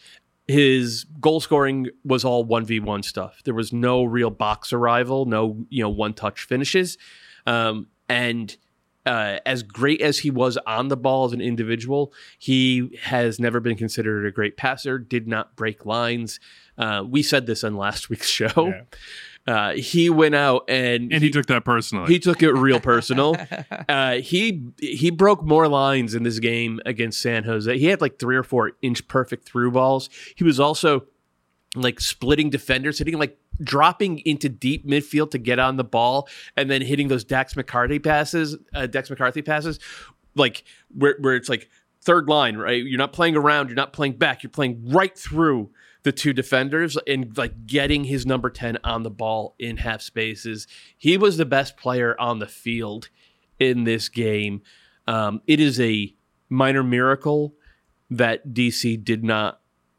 his goal scoring was all one v one stuff. There was no real box arrival, no you know one touch finishes, um, and uh, as great as he was on the ball as an individual, he has never been considered a great passer. Did not break lines. Uh, we said this on last week's show. Yeah. Uh, he went out and and he took that personally. he took it real personal. Uh, he he broke more lines in this game against San Jose. He had like three or four inch perfect through balls. He was also like splitting defenders, hitting like dropping into deep midfield to get on the ball, and then hitting those Dax McCarthy passes. Uh, Dex McCarthy passes, like where where it's like third line, right? You're not playing around. You're not playing back. You're playing right through the two defenders and like getting his number ten on the ball in half spaces. He was the best player on the field in this game. Um, it is a minor miracle that D C did not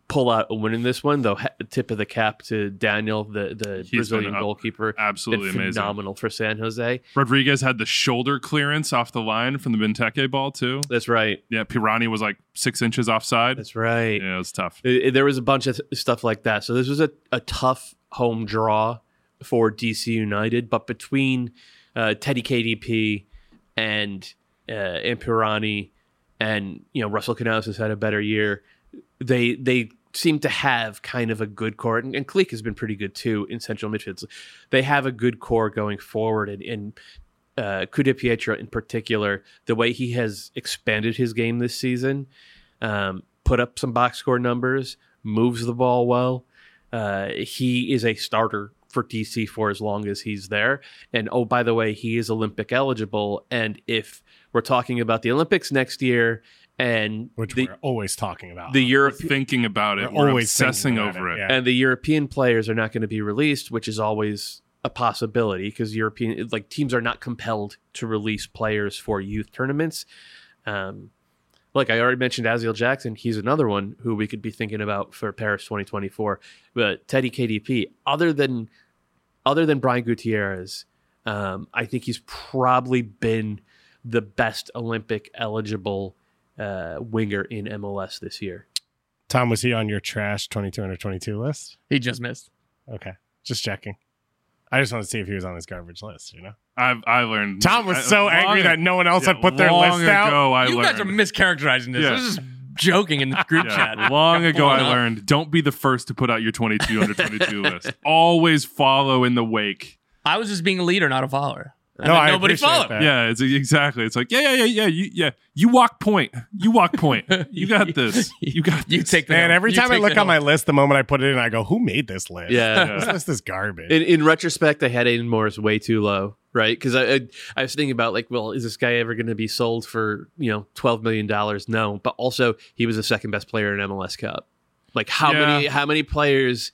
pull out a win in this one, though. Tip of the cap to Daniel, the the He's Brazilian been, uh, goalkeeper. absolutely Been amazing. phenomenal for San Jose. Rodriguez had the shoulder clearance off the line from the Benteke ball too. That's right. Yeah, Pirani was like six inches offside. That's right. Yeah, it was tough. It- it- there was a bunch of th- stuff like that. So this was a, a tough home draw for D C United, but between uh, Teddy K D P and uh, and Pirani and you know Russell Canales has had a better year. They they seem to have kind of a good core, and, and Klich has been pretty good too in central midfield. They have a good core going forward, and, and uh, Cude Pietra in particular, the way he has expanded his game this season, um, put up some box score numbers, moves the ball well. Uh, he is a starter for D C for as long as he's there. And oh, by the way, he is Olympic eligible. And if we're talking about the Olympics next year, and Which the, we're always talking about. the We're Europe thinking about it. We're We're, always obsessing thinking about over it, it. yeah. and the European players are not going to be released, which is always a possibility because European like teams are not compelled to release players for youth tournaments. Um, like I already mentioned, Aziel Jackson, he's another one who we could be thinking about for Paris twenty twenty-four. But Teddy K D P, other than other than Brian Gutierrez, um, I think he's probably been the best Olympic eligible uh, winger in M L S this year. Tom, was he on your trash twenty-two under twenty-two list? He just missed. Okay. Just checking. I just want to see if he was on his garbage list, you know? I've I learned. Tom was I- so long- angry that no one else yeah, had put their long list out. ago, I you learned. guys are mischaracterizing this. Yeah. I was just joking in the group Yeah, chat. long ago, I blown up. learned don't be the first to put out your twenty-two under twenty-two list. Always follow in the wake. I was just being a leader, not a follower. And No, then I nobody appreciate followed. that. Yeah, it's exactly. It's like yeah, yeah, yeah, yeah. You yeah, you walk point. You walk point. You got this. You got. You this. take the Man, hill. every You time I take look the on my hill. list, the moment I put it in, I go, who made this list? Yeah. This list is garbage. In, in retrospect, I had Aiden Morris way too low, right? Because I, I I was thinking about like, well, is this guy ever going to be sold for you know twelve million dollars? No, but also he was the second best player in M L S Cup. Like how Yeah. many how many players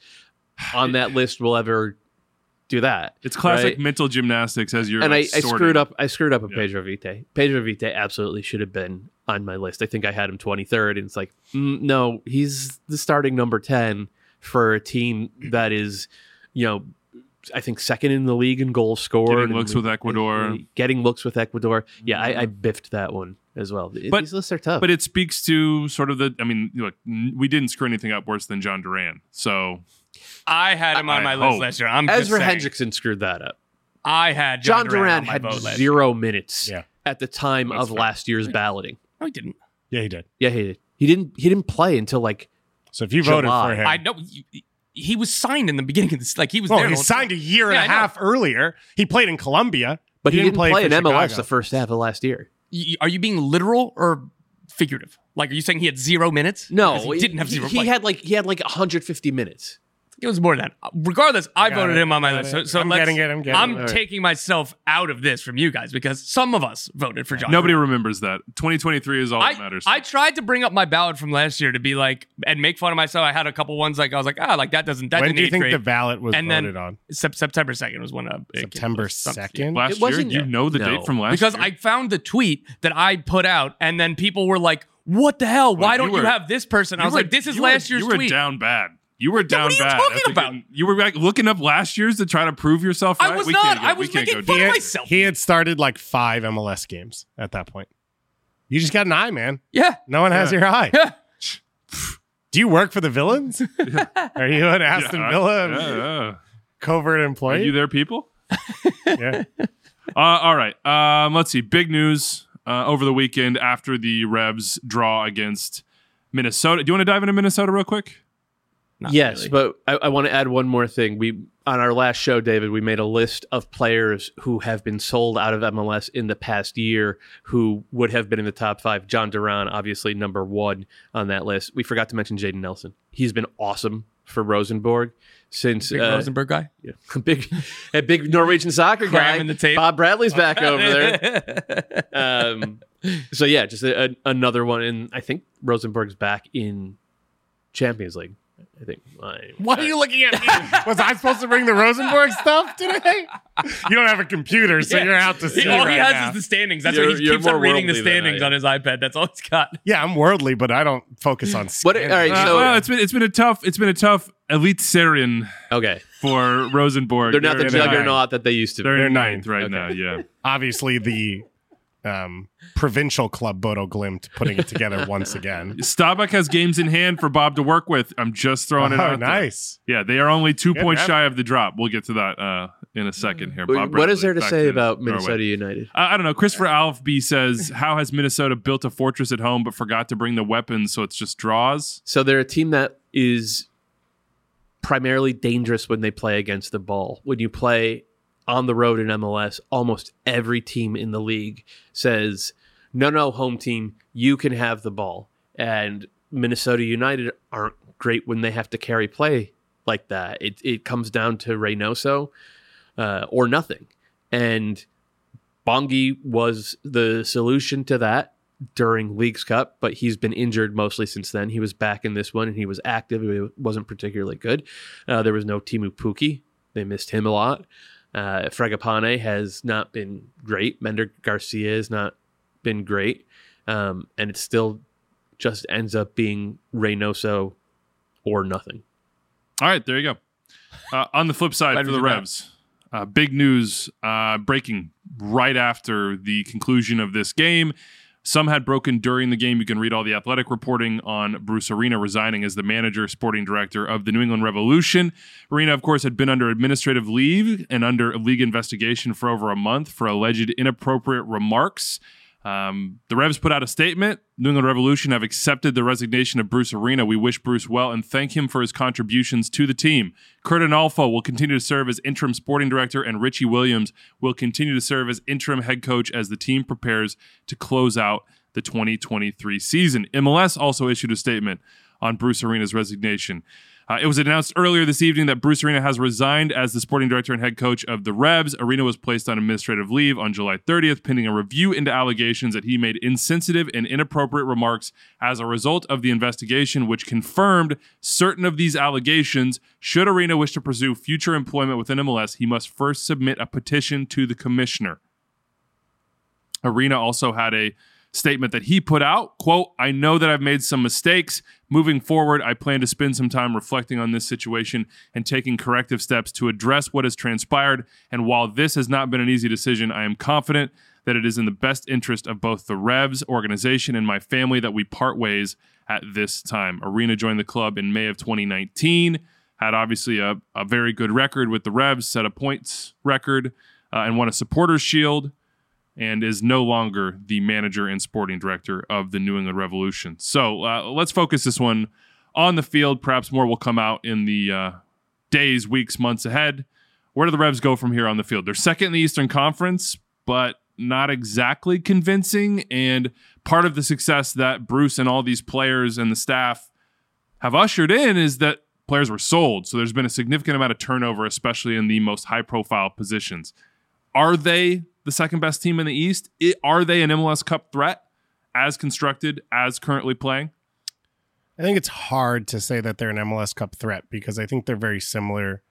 on that list will ever do that? It's classic right? mental gymnastics as you're. And like, I, I sorting. screwed up. I screwed up with Yeah. Pedro Vite. Pedro Vite absolutely should have been on my list. I think I had him twenty-third, and it's like, mm, no, he's the starting number ten for a team that is, you know, I think second in the league in goals scored. Getting looks with Ecuador. and getting looks with Ecuador. Yeah, I, I biffed that one as well. But- These lists are tough. But it speaks to sort of the. I mean, look, n- we didn't screw anything up worse than John Duran. So I had him on I my hope. list last year. I'm just Ezra saying. Hendrickson screwed that up. I had John, John Duran on my had vote last zero minutes Yeah. at the time That's of fair. last year's balloting. No, he didn't. Yeah, he did. Yeah, he did. He didn't. He didn't play until like So if you voted July. for him. I know he, he was signed in the beginning of this. Like he was well, there. he the whole signed time. a year and Yeah, a I know. half earlier. He played in Colombia. But he, didn't, play, for in M L S Chicago. the first half of last year. Y- Are you being literal or figurative? Like, are you saying he had zero minutes? No, Because he didn't have zero. He, he like, had like he had like one hundred fifty minutes. it was more than that. Regardless, I Got voted it, him on my got list. it. So, so I'm let's, getting it, I'm getting I'm it. All right. taking myself out of this from you guys because some of us voted for John. nobody Duran. remembers that. twenty twenty-three is all I, that matters. I tried to bring up my ballot from last year to be like and make fun of myself. I had a couple ones like I was like ah like that doesn't that When didn't do you age think great. the ballot was And then- voted on? Sep- September second was when uh, it came- September something- second? last It year, wasn't- you know the No. date from last because year. I found the tweet that I put out, and then people were like, "What the hell? Why you don't you were- have this person?" I You was were- like, "This is you were- last year's You were tweet." down bad. You were down what are you bad. talking That's a about? good- you were like looking up last year's to try to prove yourself. I Right? was We not. can't go- I we was can't making go fun down. of He had, myself. he had started like five M L S games at that point. You just got an eye, man. Yeah, No one has Yeah. your eye. yeah. Do you work for the Villains? Are you an Aston Yeah, I- Villa yeah, yeah. covert Are employee? you there, people? Yeah. Uh, all right. Um, let's see. Big news uh, over the weekend after the Revs draw against Minnesota. Do you want to dive into Minnesota real quick? Not yes, really. but I, I want to add one more thing. We on our last show, David, we made a list of players who have been sold out of M L S in the past year who would have been in the top five. John Duran, obviously number one on that list. We forgot to mention Jaden Nelson. He's been awesome for Rosenborg since Big uh, Rosenberg guy. yeah, big a big Norwegian soccer guy. Cramming the tape. Bob Bradley's back over there. Um, so yeah, just a, a, another one, and I think Rosenborg's back in Champions League. I think. I, Why are you looking at me? Was I supposed to bring the Rosenborg stuff today? You don't have a computer, so Yeah. you're out to He- sea all right he has now. is the standings. That's You're- why he you're keeps on more reading the worldly than I standings am. on his iPad. That's all he's got. Yeah, I'm worldly, but I don't focus on. What? All right, Uh, so well, it's been it's been a tough it's been a tough elite Syrian okay, for Rosenborg. they're not the in juggernaut that they used to. They're be. in They're ninth right Okay. now. Yeah. Obviously, the um, provincial club Bodo Glimt putting it together once again. Staubach has games in hand for Bob to work with. I'm just throwing it Oh, out there. nice. Yeah, they are only two Good points man. shy of the drop. We'll get to that uh, in a second here. Bob What is Bradley, there to back say about Norway. Minnesota United? Uh, I don't know. Christopher Alfby says, how has Minnesota built a fortress at home but forgot to bring the weapons, so it's just draws? So they're a team that is primarily dangerous when they play against the ball. When you play on the road in M L S, almost every team in the league says, no, no, home team, you can have the ball. And Minnesota United aren't great when they have to carry play like that. It it comes down to Reynoso uh, or nothing. And Bongi was the solution to that during Leagues Cup, but he's been injured mostly since then. He was back in this one, and he was active. He wasn't particularly good. Uh, there was no Timu Puki. They missed him a lot. Uh, Fragapane has not been great. Mender Garcia has not been great. Um, and it still just ends up being Reynoso or nothing. All right, there you go. Uh, on the flip side, Glad for we the did that. Revs, uh, big news uh, breaking right after the conclusion of this game. Some had broken during the game. You can read all the Athletic reporting on Bruce Arena resigning as the manager, sporting director of the New England Revolution. Arena, of course, had been under administrative leave and under a league investigation for over a month for alleged inappropriate remarks. Um, the Revs put out a statement. New England Revolution have accepted the resignation of Bruce Arena. We wish Bruce well and thank him for his contributions to the team. Kurt Analfo will continue to serve as interim sporting director, and Richie Williams will continue to serve as interim head coach as the team prepares to close out the twenty twenty-three season. M L S also issued a statement on Bruce Arena's resignation. Uh, it was announced earlier this evening that Bruce Arena has resigned as the sporting director and head coach of the Revs. Arena was placed on administrative leave on July thirtieth, pending a review into allegations that he made insensitive and inappropriate remarks as a result of the investigation, which confirmed certain of these allegations. Should Arena wish to pursue future employment within M L S, he must first submit a petition to the commissioner. Arena also had a statement that he put out, quote, I know that I've made some mistakes. Moving forward, I plan to spend some time reflecting on this situation and taking corrective steps to address what has transpired. And while this has not been an easy decision, I am confident that it is in the best interest of both the Revs organization and my family that we part ways at this time. Arena joined the club in May of twenty nineteen, had obviously a, a very good record with the Revs, set a points record, uh, and won a supporters shield, and is no longer the manager and sporting director of the New England Revolution. So uh, let's focus this one on the field. Perhaps more will come out in the uh, days, weeks, months ahead. Where do the Revs go from here on the field? They're second in the Eastern Conference, but not exactly convincing. And part of the success that Bruce and all these players and the staff have ushered in is that players were sold. So there's been a significant amount of turnover, especially in the most high-profile positions. Are they the second best team in the East? It, are they an M L S Cup threat as constructed, as currently playing? I think it's hard to say that they're an M L S Cup threat because I think they're very similar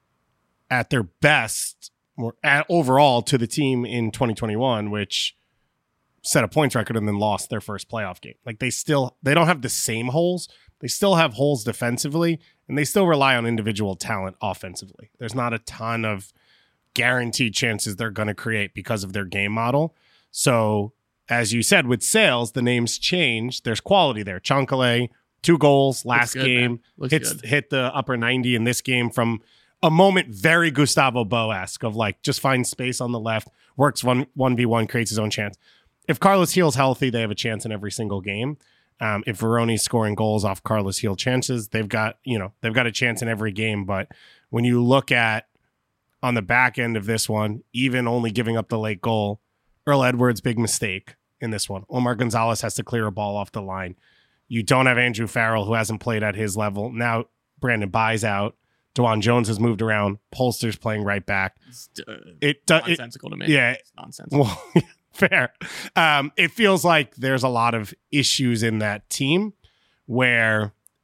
at their best or at overall to the team in twenty twenty-one, which set a points record and then lost their first playoff game. Like they still, they don't have the same holes. They still have holes defensively and they still rely on individual talent offensively. There's not a ton of guaranteed chances they're going to create because of their game model. So as you said, with Sales, the names change. There's quality there. Chancalay, two goals last good, game. man. Looks Hits, good. hit the upper ninety in this game from a moment very Gustavo Bo-esque of like just finds space on the left, works one, 1v1, creates his own chance. If Carlos Heal's healthy, they have a chance in every single game. Um, if Veroni's scoring goals off Carlos Heel chances, they've got, you know, they've got a chance in every game. But when you look at on the back end of this one, even only giving up the late goal, Earl Edwards, big mistake in this one. Omar Gonzalez has to clear a ball off the line. You don't have Andrew Farrell, who hasn't played at his level. Now Brandon Bye's out. DeJuan Jones has moved around. Polster's playing right back. It's uh, It does. nonsensical to me. Yeah. It's nonsensical. Well, fair. Um, it feels like there's a lot of issues in that team where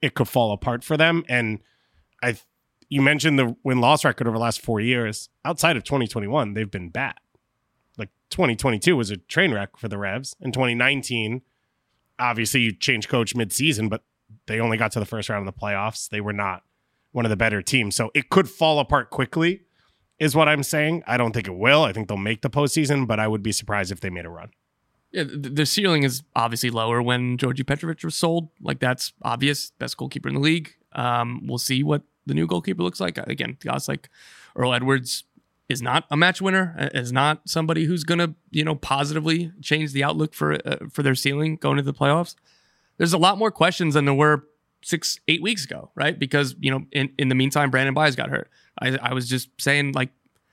it could fall apart for them. And I, you mentioned the win-loss record over the last four years. Outside of twenty twenty-one, they've been bad. Like twenty twenty-two was a train wreck for the Revs. In twenty nineteen, obviously you changed coach mid-season, but they only got to the first round of the playoffs. They were not one of the better teams. So it could fall apart quickly, is what I'm saying. I don't think it will. I think they'll make the postseason, but I would be surprised if they made a run. Yeah, the, the ceiling is obviously lower when Georgi Petrovic was sold. Like, that's obvious. Best goalkeeper in the league. Um, we'll see what the new goalkeeper looks like. Again, guys like Earl Edwards is not a match winner, is not somebody who's going to, you know, positively change the outlook for uh, for their ceiling going into the playoffs. There's a lot more questions than there were six, eight weeks ago, right? Because, you know, in, in the meantime, Brandon Byes got hurt. I, I was just saying, like,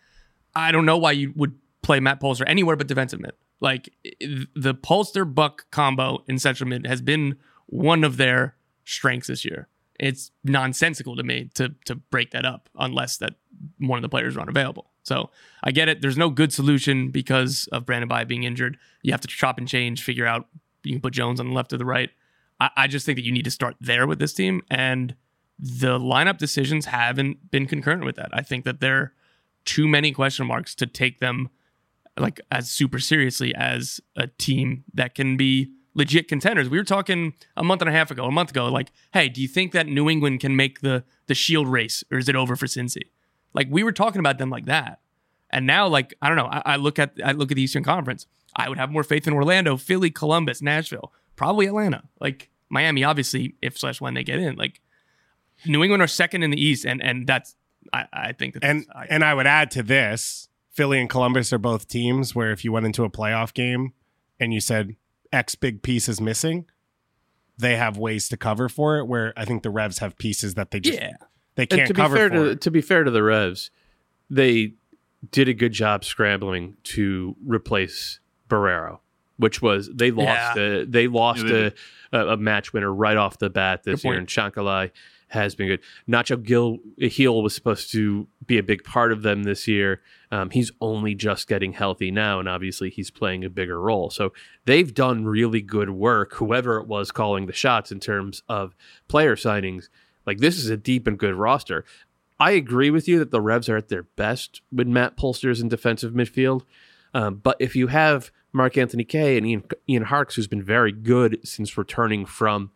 I don't know why you would play Matt Polster anywhere but defensive mid. Like, the Polster-Buck combo in central mid has been one of their strengths this year. It's nonsensical to me to to break that up unless that one of the players are unavailable. So I get it. There's no good solution because of Brandon Byes being injured. You have to chop and change, figure out, you can put Jones on the left or the right. I, I just think that you need to start there with this team, and the lineup decisions haven't been concurrent with that. I think that there are too many question marks to take them like as super seriously as a team that can be legit contenders. We were talking a month and a half ago, a month ago, like, hey, do you think that New England can make the the Shield race, or is it over for Cincy? Like, we were talking about them like that. And now, like, I don't know, I, I look at I look at the Eastern Conference. I would have more faith in Orlando, Philly, Columbus, Nashville, probably Atlanta. Like, Miami, obviously, if slash when they get in. Like, New England are second in the East, and and that's I, I think that and I, and I would add to this, Philly and Columbus are both teams where if you went into a playoff game and you said X big piece is missing, they have ways to cover for it, where I think the Revs have pieces that they just yeah. they can't and to be cover fair for to, it. to be fair to the Revs, they did a good job scrambling to replace Barrero, which was they lost Yeah. a, they lost Yeah, they a, a match winner right off the bat this Good year, point. and Chankalai has been good. Nacho Gil Heel was supposed to be a big part of them this year. Um, he's only just getting healthy now, and obviously he's playing a bigger role. So they've done really good work, whoever it was calling the shots in terms of player signings. Like, this is a deep and good roster. I agree with you that the Revs are at their best with Matt Polsters in defensive midfield. Um, but if you have Mark Anthony Kaye and Ian, Ian Harkes, who's been very good since returning from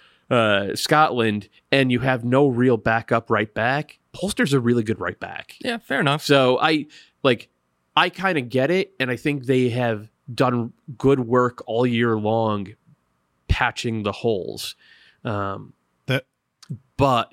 uh, Scotland, and you have no real backup right back, Polster's a really good right back. Yeah, fair enough. So I like, I kind of get it, and I think they have done good work all year long patching the holes. Um, The- but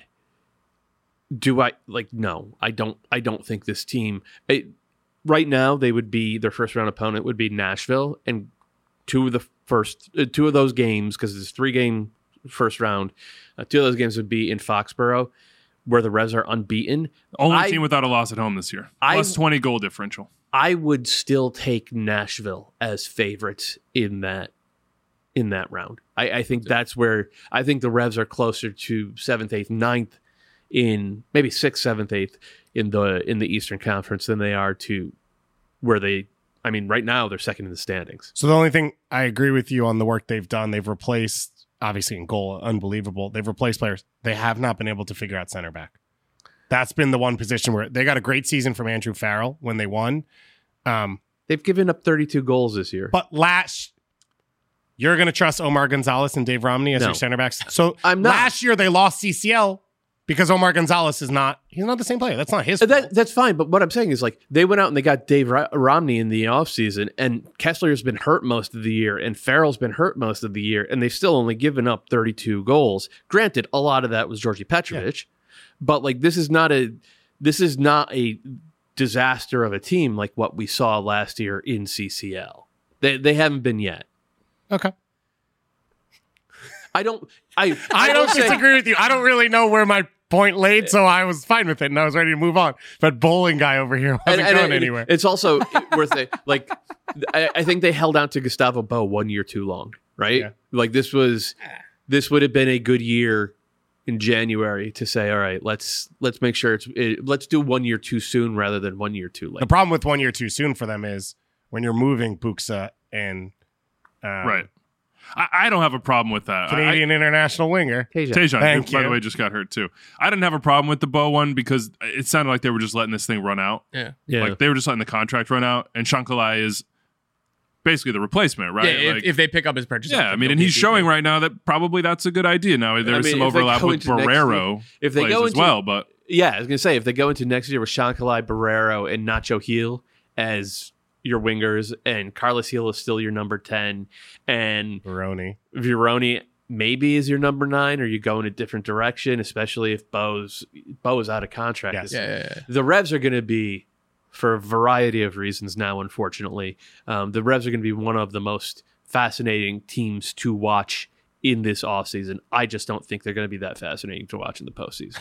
do I like? No, I don't. I don't think this team. It, right now, they would be their first round opponent would be Nashville, and two of the first uh, two of those games, because it's three game first round. Uh, two of those games would be in Foxborough, where the Revs are unbeaten. Only I- team without a loss at home this year. I- Plus twenty goal differential. I would still take Nashville as favorites in that in that round. I, I think that's where I think the Revs are closer to seventh, eighth, ninth in maybe sixth, seventh, eighth in the in the Eastern Conference than they are to where they. I mean, right now they're second in the standings. So the only thing I agree with you on the work they've done, they've replaced, obviously in goal, unbelievable. They've replaced players. They have not been able to figure out center back. That's been the one position where they got a great season from Andrew Farrell when they won. Um, They've given up thirty-two goals this year. but last, you're going to trust Omar Gonzalez and Dave Romney as No. your center backs. So I'm not. last year they lost C C L because Omar Gonzalez is not, he's not the same player. That's not his Uh, fault. That, that's fine, but what I'm saying is, like, they went out and they got Dave Ro- Romney in the offseason, and Kessler's been hurt most of the year, and Farrell's been hurt most of the year, and they've still only given up thirty-two goals. Granted, a lot of that was Georgi Petrovic, but like this is not a this is not a disaster of a team like what we saw last year in C C L. They they haven't been yet. Okay. I don't I I don't will say- disagree with you. I don't really know where my point laid, so I was fine with it and I was ready to move on. But bowling guy over here wasn't and- and going it- anywhere. It's also worth it. Like, I, I think they held out to Gustavo Bo one year too long, right? Yeah. Like this was, this would have been a good year in January to say, all right, let's let's make sure it's it, let's do one year too soon rather than one year too late. The problem with one year too soon for them is when you're moving Buxa and um, Right. I, I don't have a problem with that. Canadian international winger. Tajon. Tajon, Thank who, by you. the way, just got hurt too. I didn't have a problem with the Bo one because it sounded like they were just letting this thing run out. Yeah. Yeah. Like they were just letting the contract run out, and Shankalai is basically the replacement, right? Yeah, if, Like, if they pick up his purchase. yeah, option, I mean, they'll and be he's a showing deep right now that probably that's a good idea. Now there's I mean, some if they overlap go with into next Barrero year- if they plays go as into- well, but Yeah, I was gonna say if they go into next year with Shankalai, Barrero, and Nacho Heel as your wingers, and Carlos Heel is still your number ten, and Veroni. Vironi maybe is your number nine, or you go in a different direction, especially if Bo's Bo is out of contract. Yes. Yeah, yeah, yeah. The Revs are going to be, for a variety of reasons now, unfortunately, um, the Revs are going to be one of the most fascinating teams to watch in this offseason. I just don't think they're going to be that fascinating to watch in the postseason.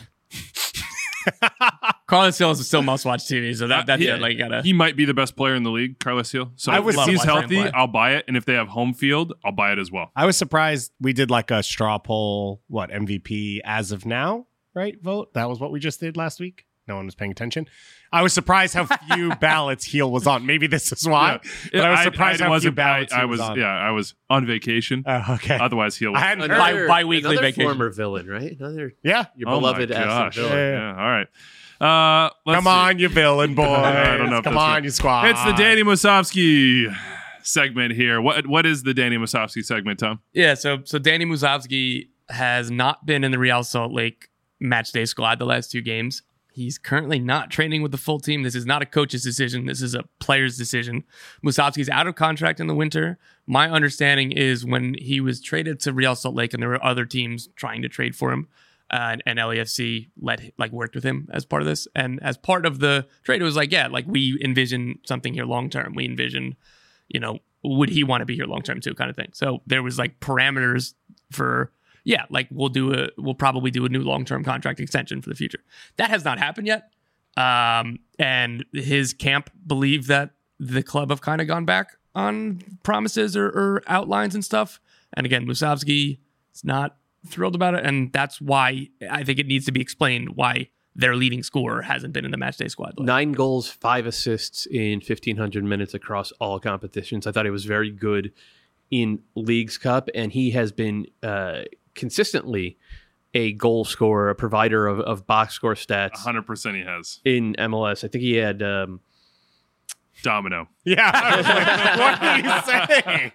Carlos Hill is still must-watch T V, so that that's Yeah, it. Like, you gotta. he might be the best player in the league, Carlos Hill. So I would if love he's watching him healthy, play. I'll buy it, and if they have home field, I'll buy it as well. I was surprised we did like a straw poll, what, M V P as of now, right? Vote. That was what we just did last week. No one was paying attention. I was surprised how few ballots Heel was on. Maybe this is why. But I was surprised how few wasn't- ballots I, I he was, was on. yeah, I was on vacation. Oh, okay. Otherwise, Hill. I hadn't Bi- heard. bi-weekly another vacation. former villain, right? Another Yeah. your Oh beloved my Aston gosh. Villa. Yeah. Yeah, all right. Uh, let's Come see. on, you villain boy. I don't know if Come that's on, right. you squad. It's the Danny Musovsky segment here. What What is the Danny Musovsky segment, Tom? Yeah, so so Danny Musovsky has not been in the Real Salt Lake match day squad the last two games. He's currently not training with the full team. This is not a coach's decision. This is a player's decision. Musovsky's out of contract in the winter. My understanding is when he was traded to Real Salt Lake and there were other teams trying to trade for him, uh, and, and L A F C let like worked with him as part of this. And as part of the trade, it was like, yeah, like we envision something here long term. We envision, you know, would he want to be here long term too, kind of thing. So there was like parameters for. Yeah, like we'll do a we'll probably do a new long-term contract extension for the future. That has not happened yet. Um, and his camp believe that the club have kind of gone back on promises or, or outlines and stuff. And again, Musovsky is not thrilled about it, and that's why I think it needs to be explained why their leading scorer hasn't been in the matchday squad. Nine goals, five assists in fifteen hundred minutes across all competitions. I thought he was very good in Leagues Cup, and he has been uh, consistently a goal scorer, a provider of, of box score stats one hundred percent he has. in M L S. I think he had um, Domino. Yeah. I was like, what are you saying?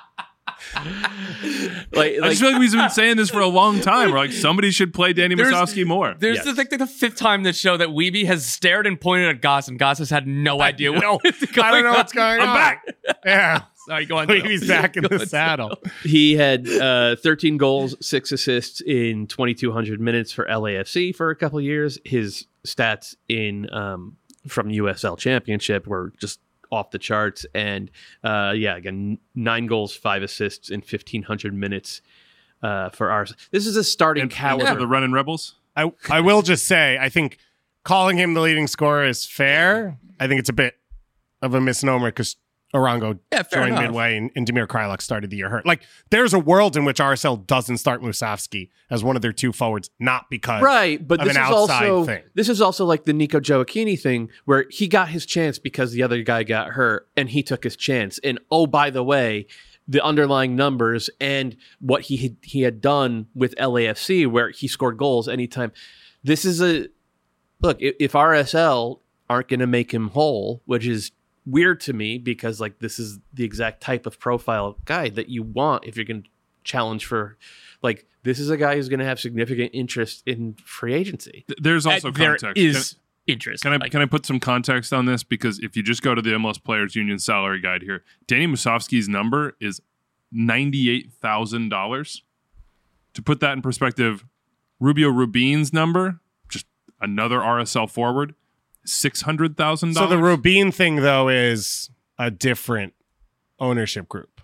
like, I like just feel like we've been saying this for a long time. We're like, somebody should play Danny There's- Musovsky more. There's Yes. the, like the fifth time this show that Weeby has stared and pointed at Goss, and Goss has had no idea what know. is going I don't know on. what's going on. I'm back. Yeah. Sorry, go on. He's back in Go the on. saddle. he had uh, thirteen goals, six assists in twenty-two hundred minutes for L A F C for a couple of years. His stats in um, from U S L Championship were just off the charts. And uh, yeah, again, nine goals, five assists in fifteen hundred minutes uh, for ours. This is a starting And caliber. for the Running Rebels. I, I will just say, I think calling him the leading scorer is fair. I think it's a bit of a misnomer because Arango Yeah, fair joined enough. midway and, and Demir Kryluk started the year hurt. Like, there's a world in which R S L doesn't start Musovsky as one of their two forwards, not because Right, but of this an is outside also thing. this is also like the Nico Gioacchini thing, where he got his chance because the other guy got hurt, and he took his chance. And oh, by the way, the underlying numbers and what he had, he had done with L A F C, where he scored goals anytime. This is a look. If, if R S L aren't going to make him whole, which is weird to me because like this is the exact type of profile guy that you want if you're going to challenge for. Like, this is a guy who's going to have significant interest in free agency. Th- There's also Uh, there context. is interest. Can I Like, can I put some context on this? Because if you just go to the M L S Players Union salary guide here, Danny Musovsky's number is ninety-eight thousand dollars. To put that in perspective, Rubio Rubin's number, just another R S L forward, six hundred thousand So dollars. the Rubin thing, though, is a different ownership group.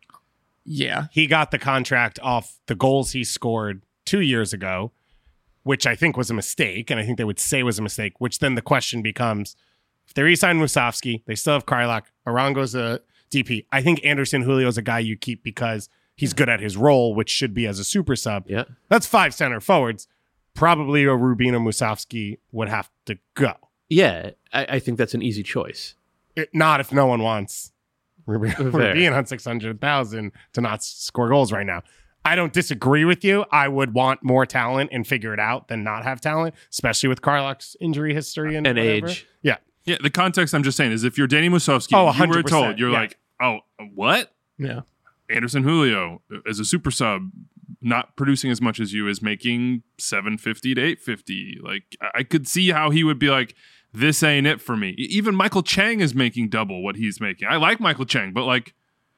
yeah, He got the contract off the goals he scored two years ago, which I think was a mistake, and I think they would say was a mistake, which then the question becomes, if they re-sign Musovsky, they still have Kryluk, Arango's a D P. I think Anderson Julio's a guy you keep because he's good at his role, which should be as a super sub. Yeah. That's five center forwards. Probably a Rubin or Musovsky would have to go. Yeah, I, I think that's an easy choice. It- not if no one wants we're, we're Fair. being on six hundred thousand to not score goals right now. I don't disagree with you. I would want more talent and figure it out than not have talent, especially with Carlock's injury history and, And whatever. age. Yeah. Yeah, the context I'm just saying is if you're Danny Musovski, Oh, you were one hundred percent, told, you're yeah. like, oh, what? Yeah. Anderson Julio as a super sub, not producing as much as you, is making seven fifty to eight fifty. Like, I I could see how he would be like, this ain't it for me. E- Even Michael Chang is making double what he's making. I like Michael Chang, but like,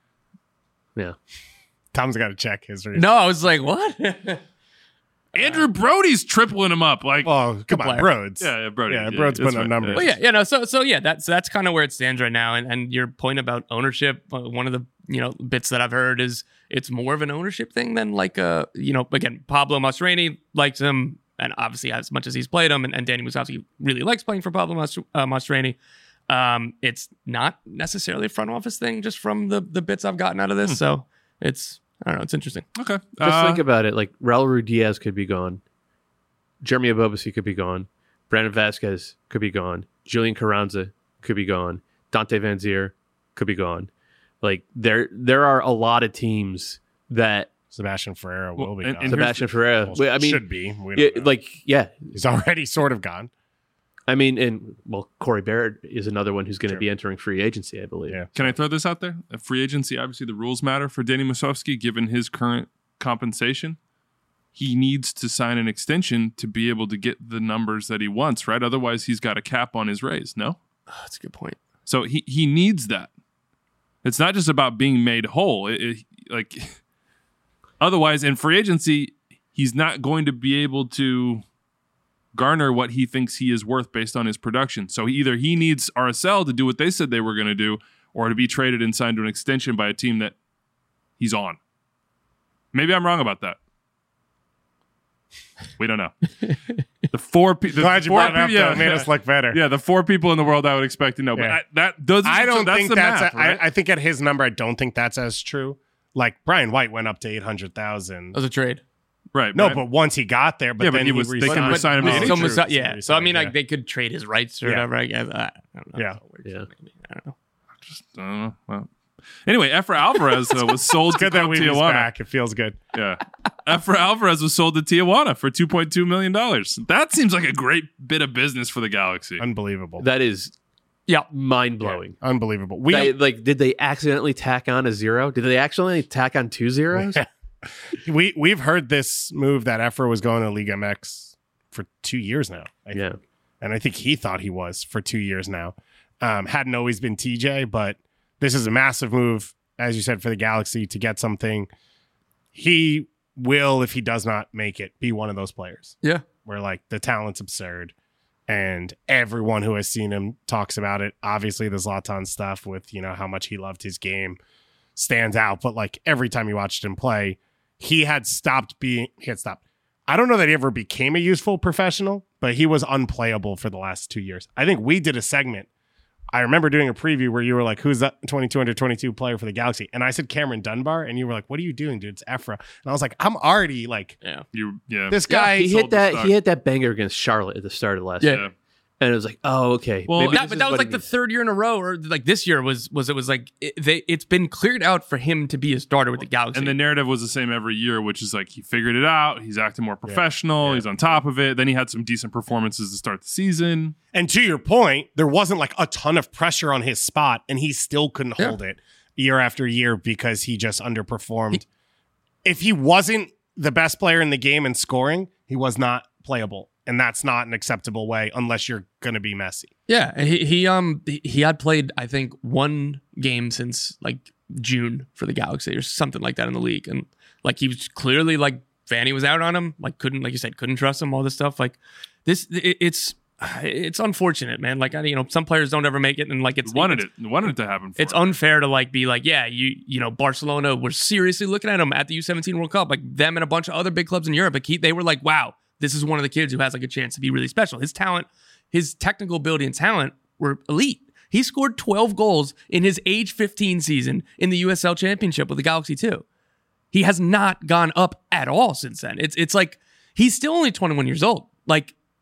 Yeah. Tom's got to check his. No, I was like, what? Andrew Brody's tripling him up. Like, Oh, come on, player. Broads. yeah, yeah, Brody. Yeah, Brody's that's putting up right. numbers. Well, yeah, yeah, no. So, so yeah, that's that's kind of where it stands right now. And and your point about ownership, uh, one of the you know bits that I've heard is it's more of an ownership thing than like a you know again Pablo Mastroeni likes him, and obviously as much as he's played him, and, and Danny Musovski really likes playing for Pablo Mas- uh, Mastroeni. Um, it's not necessarily a front office thing, just from the the bits I've gotten out of this. So it's I don't know, it's interesting. Okay. Just Uh, think about it. Like Raul Diaz could be gone. Jeremy Abobasi could be gone. Brandon Vasquez could be gone. Julian Carranza could be gone. Dante Van Zier could be gone. Like there, there are a lot of teams that Sebastian Ferreira will Well, be and- gone. and Sebastian Ferreira. Well, Well, I mean, should be. We yeah, don't know. like yeah. He's already sort of gone. I mean, and well, Corey Barrett is another one who's going to Sure. be entering free agency, I believe. Yeah. Can I throw this out there? A free agency, obviously the rules matter for Danny Musovski given his current compensation. He needs to sign an extension to be able to get the numbers that he wants, right? Otherwise, he's got a cap on his raise, no? Oh, that's a good point. So he, he needs that. It's not just about being made whole. It, it, like, otherwise, in free agency, he's not going to be able to garner what he thinks he is worth based on his production. So either he needs R S L to do what they said they were going to do, or to be traded and signed to an extension by a team that he's on. Maybe I'm wrong about that. We don't know. The four people. Glad you brought it up, though. It made us look better. Yeah, the four people in the world I would expect to know. But Yeah. I, that does. I don't that's think the that's. math, a, right? I, I think at his number, I don't think that's as true. Like Brian White went up to eight hundred thousand. That was a trade. right. No, right. but once he got there, but Yeah, but then he he, was- they resigned. can resign him to Oh, any so true. Musa- yeah. So I mean, yeah. like they could trade his rights or Yeah. whatever. I guess. I don't know. Yeah. How it works. Yeah. Maybe. I don't know. Just, I don't know. Well, anyway, Efra Alvarez uh, was sold to Good that we Tijuana. back. It feels good. Yeah, Efra Alvarez was sold to Tijuana for two point two million dollars. That seems like a great bit of business for the Galaxy. Unbelievable. That is Yeah. mind blowing. Unbelievable. We They- like, did they accidentally tack on a zero? Did they accidentally tack on two zeros? we we've heard this move that Efra was going to Liga M X for two years now. I Yeah. and I think he thought he was for two years now. Um, hadn't always been T J, but this is a massive move, as you said, for the Galaxy to get something. He will, if he does not make it, be one of those players Yeah. where like the talent's absurd, and everyone who has seen him talks about it. Obviously, the Zlatan stuff with you know how much he loved his game stands out, but like every time you watched him play, he had stopped being. He had stopped. I don't know that he ever became a useful professional, but he was unplayable for the last two years. I think we did a segment. I remember doing a preview where you were like, who's that twenty-two under twenty-two player for the Galaxy? And I said Cameron Dunbar, and you were like, what are you doing, dude? It's Efra. And I was like, I'm already like, Yeah. You, yeah. this guy. he sold hit the that. stock. He hit that banger against Charlotte at the start of last Yeah. year, and it was like, oh, okay. Well, Maybe That, this but is that was what like he the needs. third year in a row, or like this year was was it was like it, they it's been cleared out for him to be a starter with the Galaxy. And the narrative was the same every year, which is like he figured it out. He's acting more professional. He's on top of it. Then he had some decent performances to start the season. And to your point, there wasn't like a ton of pressure on his spot, and he still couldn't Yeah. hold it year after year because he just underperformed. If he wasn't the best player in the game in scoring, he was not playable. And that's not an acceptable way unless you're going to be Messi. Yeah, and he he um he, he had played I think one game since like June for the Galaxy or something like that in the league, and like he was clearly like Vanny was out on him, like couldn't like you said couldn't trust him, all this stuff. Like this, it, it's it's unfortunate, man. Like I you know some players don't ever make it, and like it's wanted it's, it. Wanted it to happen. For It's him. unfair to like be like, yeah, you you know, Barcelona were seriously looking at him at the U seventeen World Cup, like them and a bunch of other big clubs in Europe. Like he, they were like, wow, this is one of the kids who has like a chance to be really special. His talent, his technical ability and talent were elite. He scored twelve goals in his age fifteen season in the U S L Championship with the Galaxy too. He has not gone up at all since then. It's it's like he's still only twenty-one years old. Like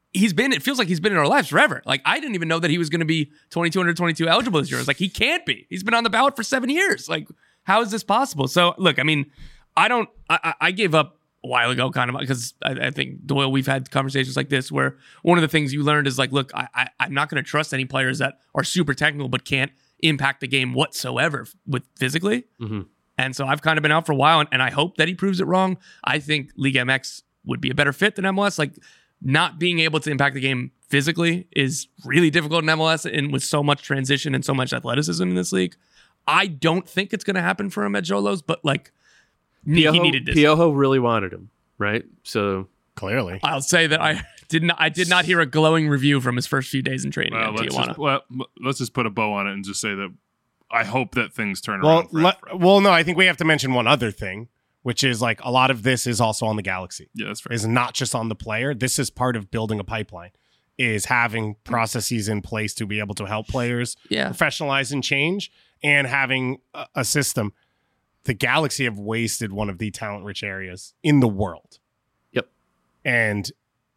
he's been, it feels like he's been in our lives forever. Like, I didn't even know that he was going to be twenty-two under twenty-two eligible this year. I was like, he can't be. He's been on the ballot for seven years. Like, how is this possible? So, look, I mean, I don't, I, I gave up a while ago, kind of, because I, I think, Doyle, we've had conversations like this where one of the things you learned is like, look, I, I, I'm not going to trust any players that are super technical but can't impact the game whatsoever with physically. Mm-hmm. And so I've kind of been out for a while, and, and I hope that he proves it wrong. I think League M X would be a better fit than M L S. Like, not being able to impact the game physically is really difficult in M L S, and with so much transition and so much athleticism in this league. I don't think it's going to happen for him at Xolos, but like, Piojo, he needed this. Piojo really wanted him, right? So Clearly. I'll say that I did not. I did not hear a glowing review from his first few days in training Well, in let's Tijuana. just, well, let's just put a bow on it and just say that I hope that things turn Well, around. For le- Alfred. well, no, I think we have to mention one other thing, which is like a lot of this is also on the Galaxy. Yeah, that's fair. Is not just on the player. This is part of building a pipeline, is having processes in place to be able to help players Yeah. professionalize and change, and having a, a system. The Galaxy have wasted one of the talent-rich areas in the world. Yep. And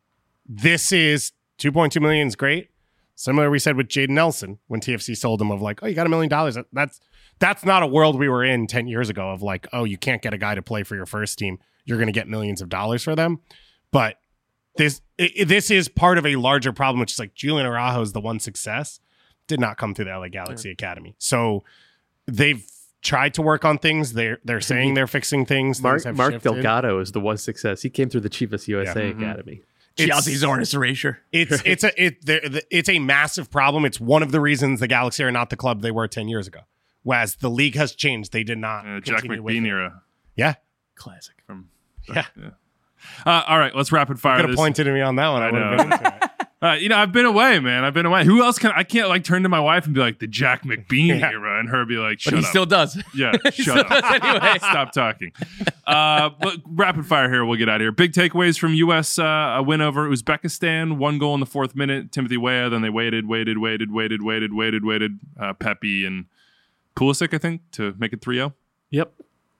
this is two point two million is great. Similar, we said with Jaden Nelson when T F C sold him, of like, oh, you got a million dollars. That's that's not a world we were in ten years ago of like, oh, you can't get a guy to play for your first team. You're going to get millions of dollars for them. But this it, this is part of a larger problem, which is like Julian Araujo is the one success. Did not come through the L A Galaxy yeah. Academy. So they've tried to work on things. They're they're saying they're fixing things. Mark, things Mark shifted. Delgado is the one success. He came through the Chivas U S A Yeah. Academy. Chelsea Zornis erasure. It's it's a it the, it's a massive problem. It's one of the reasons the Galaxy are not the club they were ten years ago. Whereas the league has changed, they did not. Uh, Jack continue with McBean it. era. Yeah, Classic. From yeah. yeah. Uh, all right, let's rapid fire Could have this. pointed at me on that one. I, I would have know. been into it. Uh, you know, I've been away, man. I've been away. Who else can I can't like turn to my wife and be like the Jack McBean Yeah. era, and her be like, "Shut But he up." still does. Yeah, shut up. anyway. Stop talking. Uh, but rapid fire here. We'll get out of here. Big takeaways from U S Uh, a win over Uzbekistan. One goal in the fourth minute. Timothy Weah. Then they waited, waited, waited, waited, waited, waited, waited. Uh, Pepe and Pulisic, I think, to make it three oh. Yep.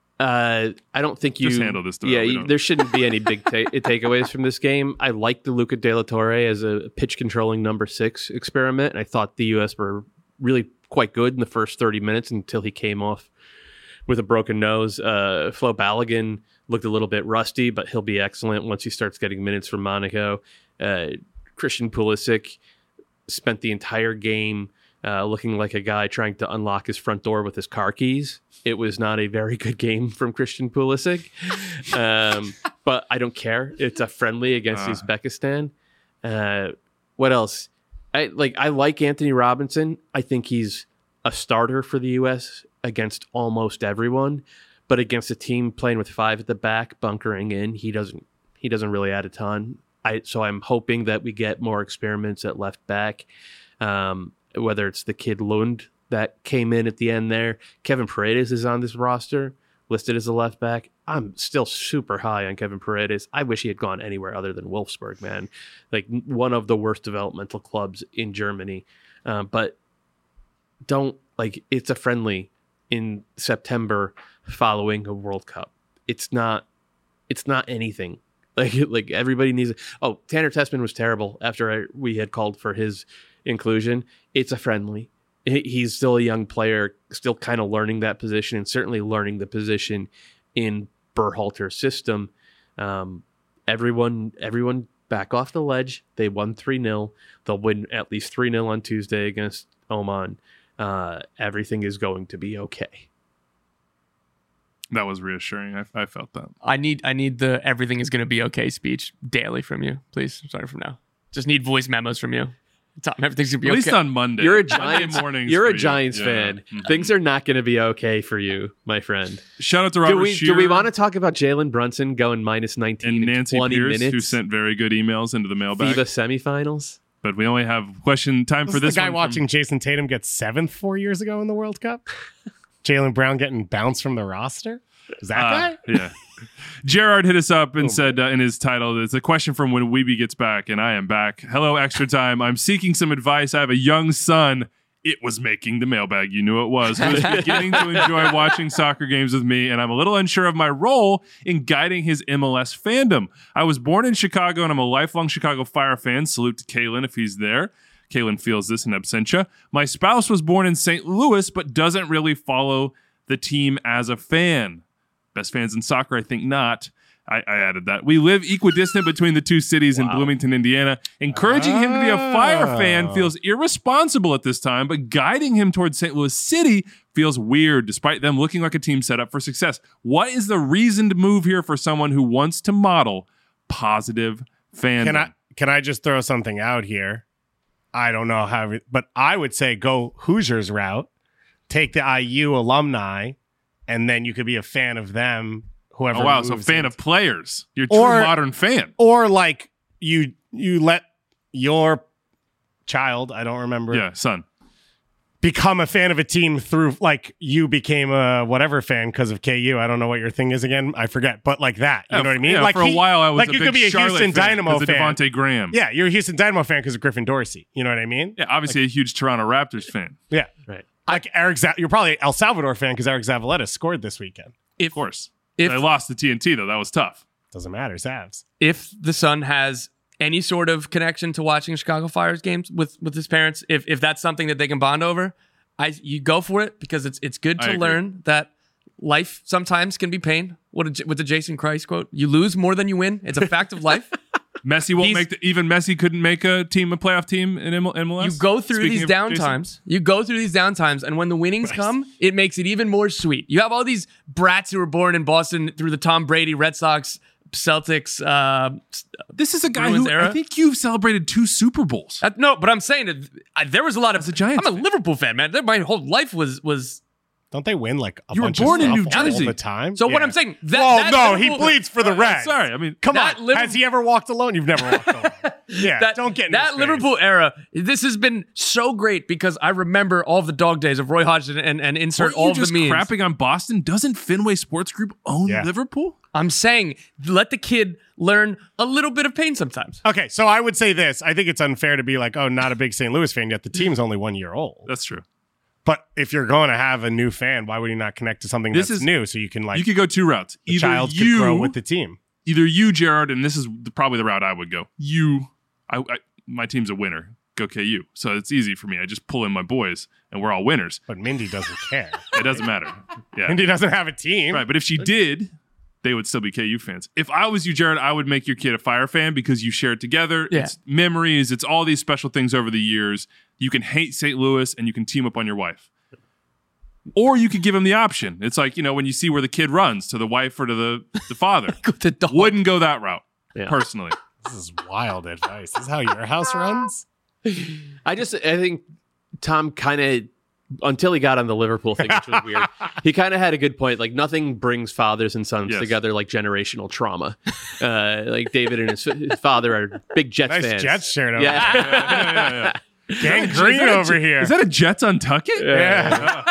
Uh, I don't think you Just handle this, though. Yeah, We you, don't- there shouldn't be any big ta- takeaways from this game. I like the Luca De La Torre as a pitch controlling number six experiment. And I thought the U S were really quite good in the first thirty minutes until he came off with a broken nose. Uh, Flo Balogun looked a little bit rusty, but he'll be excellent once he starts getting minutes from Monaco. Uh, Christian Pulisic spent the entire game uh, looking like a guy trying to unlock his front door with his car keys. It was not a very good game from Christian Pulisic, um, but I don't care. It's a friendly against Uh. Uzbekistan. Uh, what else? I like. I like Anthony Robinson. I think he's a starter for the U S against almost everyone, but against a team playing with five at the back, bunkering in, he doesn't. He doesn't really add a ton. I so I'm hoping that we get more experiments at left back. Um, whether it's the kid Lund that came in at the end there. Kevin Paredes is on this roster, listed as a left back. I'm still super high on Kevin Paredes. I wish he had gone anywhere other than Wolfsburg, man. Like one of the worst developmental clubs in Germany. Uh, but don't, like, it's a friendly in September following a World Cup. It's not, it's not anything. Like, like everybody needs. Oh, Tanner Tessman was terrible after I, we had called for his inclusion. It's a friendly. He's still a young player, still kind of learning that position, and certainly learning the position in Berhalter's system. Um, everyone, everyone, back off the ledge. They won three nil. They'll win at least three nil on Tuesday against Oman. Uh, everything is going to be okay. That was reassuring. I, I felt that. I need I need the everything is going to be okay speech daily from you, please. Starting from now. Just need voice memos from you. Tom, everything's going to be At okay. least on Monday. You're a Monday Giants. mornings You're for a you. Giants Yeah. fan. Mhm. Things are not going to be okay for you, my friend. Shout out to Robert Do we, Shearer do we want to talk about Jalen Brunson going minus nineteen and in Nancy twenty Pierce, minutes? who sent very good emails into the mailbag. Viva semifinals. But we only have question time This for is this the guy one watching Jason Tatum get seventh four years ago in the World Cup. Jalen Brown getting bounced from the roster. Is that Uh, guy? yeah. Gerard hit us up and Oh. said uh, in his title, it's a question from when Weeby gets back, and I am back. Hello, Extra Time. I'm seeking some advice. I have a young son it was making the mailbag. You knew it was. He was beginning to enjoy watching soccer games with me, and I'm a little unsure of my role in guiding his M L S fandom. I was born in Chicago, and I'm a lifelong Chicago Fire fan. Salute to Kalen if he's there. Kalen feels this in absentia. My spouse was born in Saint Louis, but doesn't really follow the team as a fan. Best fans in soccer, I think not. I, I added that. We live equidistant between the two cities wow. in Bloomington, Indiana. Encouraging oh. him to be a Fire fan feels irresponsible at this time, but guiding him towards Saint Louis City feels weird, despite them looking like a team set up for success. What is the reasoned move here for someone who wants to model positive fandom? Can I, can I just throw something out here? I don't know how, but I would say go Hoosiers route, take the I U alumni, and then you could be a fan of them. Whoever oh wow, so fan in. of players. You're a true or, modern fan. Or like you you let your child, I don't remember. Yeah, son. Become a fan of a team through like you became a whatever fan because of K U. I don't know what your thing is again. I forget. But like that. You yeah, know what I mean? Yeah, like for he, a while I was like a you big could be a Charlotte Houston fan Dynamo fan. Devontae Graham. Yeah, you're a Houston Dynamo fan because of Griffin Dorsey. You know what I mean? Yeah, obviously like, a huge Toronto Raptors fan. Yeah. Right. Like Eric Z- you're probably El Salvador fan because Eric Zavaleta scored this weekend. If, of course. If, they lost the T N T, though. That was tough. Doesn't matter. Savs. If the son has any sort of connection to watching Chicago Fire's games with, with his parents, if if that's something that they can bond over, I you go for it because it's it's good to learn that life sometimes can be pain. What a, with the Jason Christ quote, you lose more than you win. It's a fact of life. Messi won't He's, make the, even Messi couldn't make a team, a playoff team in M L S. You go through Speaking these downtimes. You go through these downtimes, and when the winnings Christ. come, it makes it even more sweet. You have all these brats who were born in Boston through the Tom Brady, Red Sox, Celtics. Uh, this is a guy Bruins who era. I think you've celebrated two Super Bowls. Uh, no, but I'm saying that I, there was a lot of. As a Giants I'm a fan. Liverpool fan, man. My whole life was was. Don't they win like a You were bunch born of in stuff New Jersey. all the time? So what Yeah. I'm saying, that, Well, that no, Liverpool, he bleeds for the Uh, Reds. Sorry, I mean, Come that on. Liverpool- Has he ever walked alone? You've never walked alone. Yeah, that, don't get in that his Liverpool face. era. This has been so great because I remember all of the dog days of Roy Hodgson and, and insert Weren't all you of just the memes. crapping on Boston? Doesn't Fenway Sports Group own Yeah. Liverpool? I'm saying let the kid learn a little bit of pain sometimes. Okay, so I would say this. I think it's unfair to be like, oh, not a big Saint Louis fan yet. The team's only one year old. That's true. But if you're going to have a new fan, why would you not connect to something This that's is- new so you can like You could go two routes. the Either child you could grow with the team? either you, Jared, and this is the, probably the route I would go. You, I, I, my team's a winner. Go K U. So it's easy for me. I just pull in my boys, and we're all winners. But Mindy doesn't care. It doesn't matter. Yeah, Mindy doesn't have a team. right. But if she did, they would still be K U fans. If I was you, Jared, I would make your kid a Fire fan because you share it together. Yeah. It's memories. It's all these special things over the years. You can hate Saint Louis, and you can team up on your wife. Or you could give him the option. It's like, you know, when you see where the kid runs to the wife or to the, the father. With the dog. Wouldn't go that route, Yeah. personally. This is wild advice. This is how your house runs? I just, I think Tom kind of, until he got on the Liverpool thing, which was weird, he kind of had a good point. Like, nothing brings fathers and sons Yes. together like generational trauma. Uh, like, David and his, his father are big Jets Nice fans. Jets shirt over. Yeah. Yeah, yeah, yeah. Gang Is green that a over Jet- here. Is that a Jets Untucket? yeah.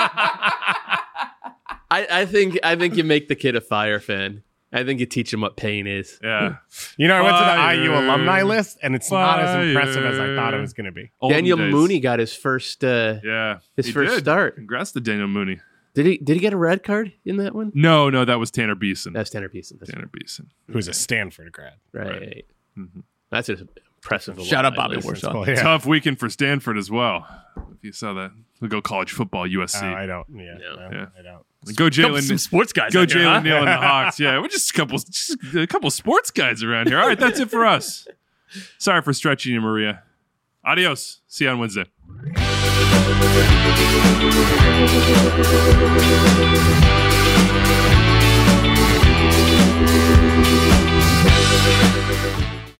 I, I think I think you make the kid a Fire fan. I think you teach him what pain is. Yeah. You know, I went to the Fire. I U alumni list, and it's not as Fire. impressive as I thought it was going to be. Olden Daniel days. Mooney got his first. Uh, Yeah. His he first did. start. Congrats to Daniel Mooney. Did he? Did he get a red card in that one? No, no, that was Tanner Beeson. That's Tanner Beeson. That's Tanner Beeson. Who's a Stanford grad. right. Right. Mm-hmm. That's an impressive. Shout out alumni Bobby list. Warshaw. Cool, yeah. Tough weekend for Stanford as well. If you saw that. We'll go college football, U S C. Oh, I don't. Yeah, No. no, Yeah. I don't. Go Couple- some Jalen. sports guys. Go out here, Jalen huh? Neal and the Hawks. Yeah, we're just a couple, just a couple sports guys around here. All right, that's it for us. Sorry for stretching you, Maria. Adios. See you on Wednesday. We'll be right back.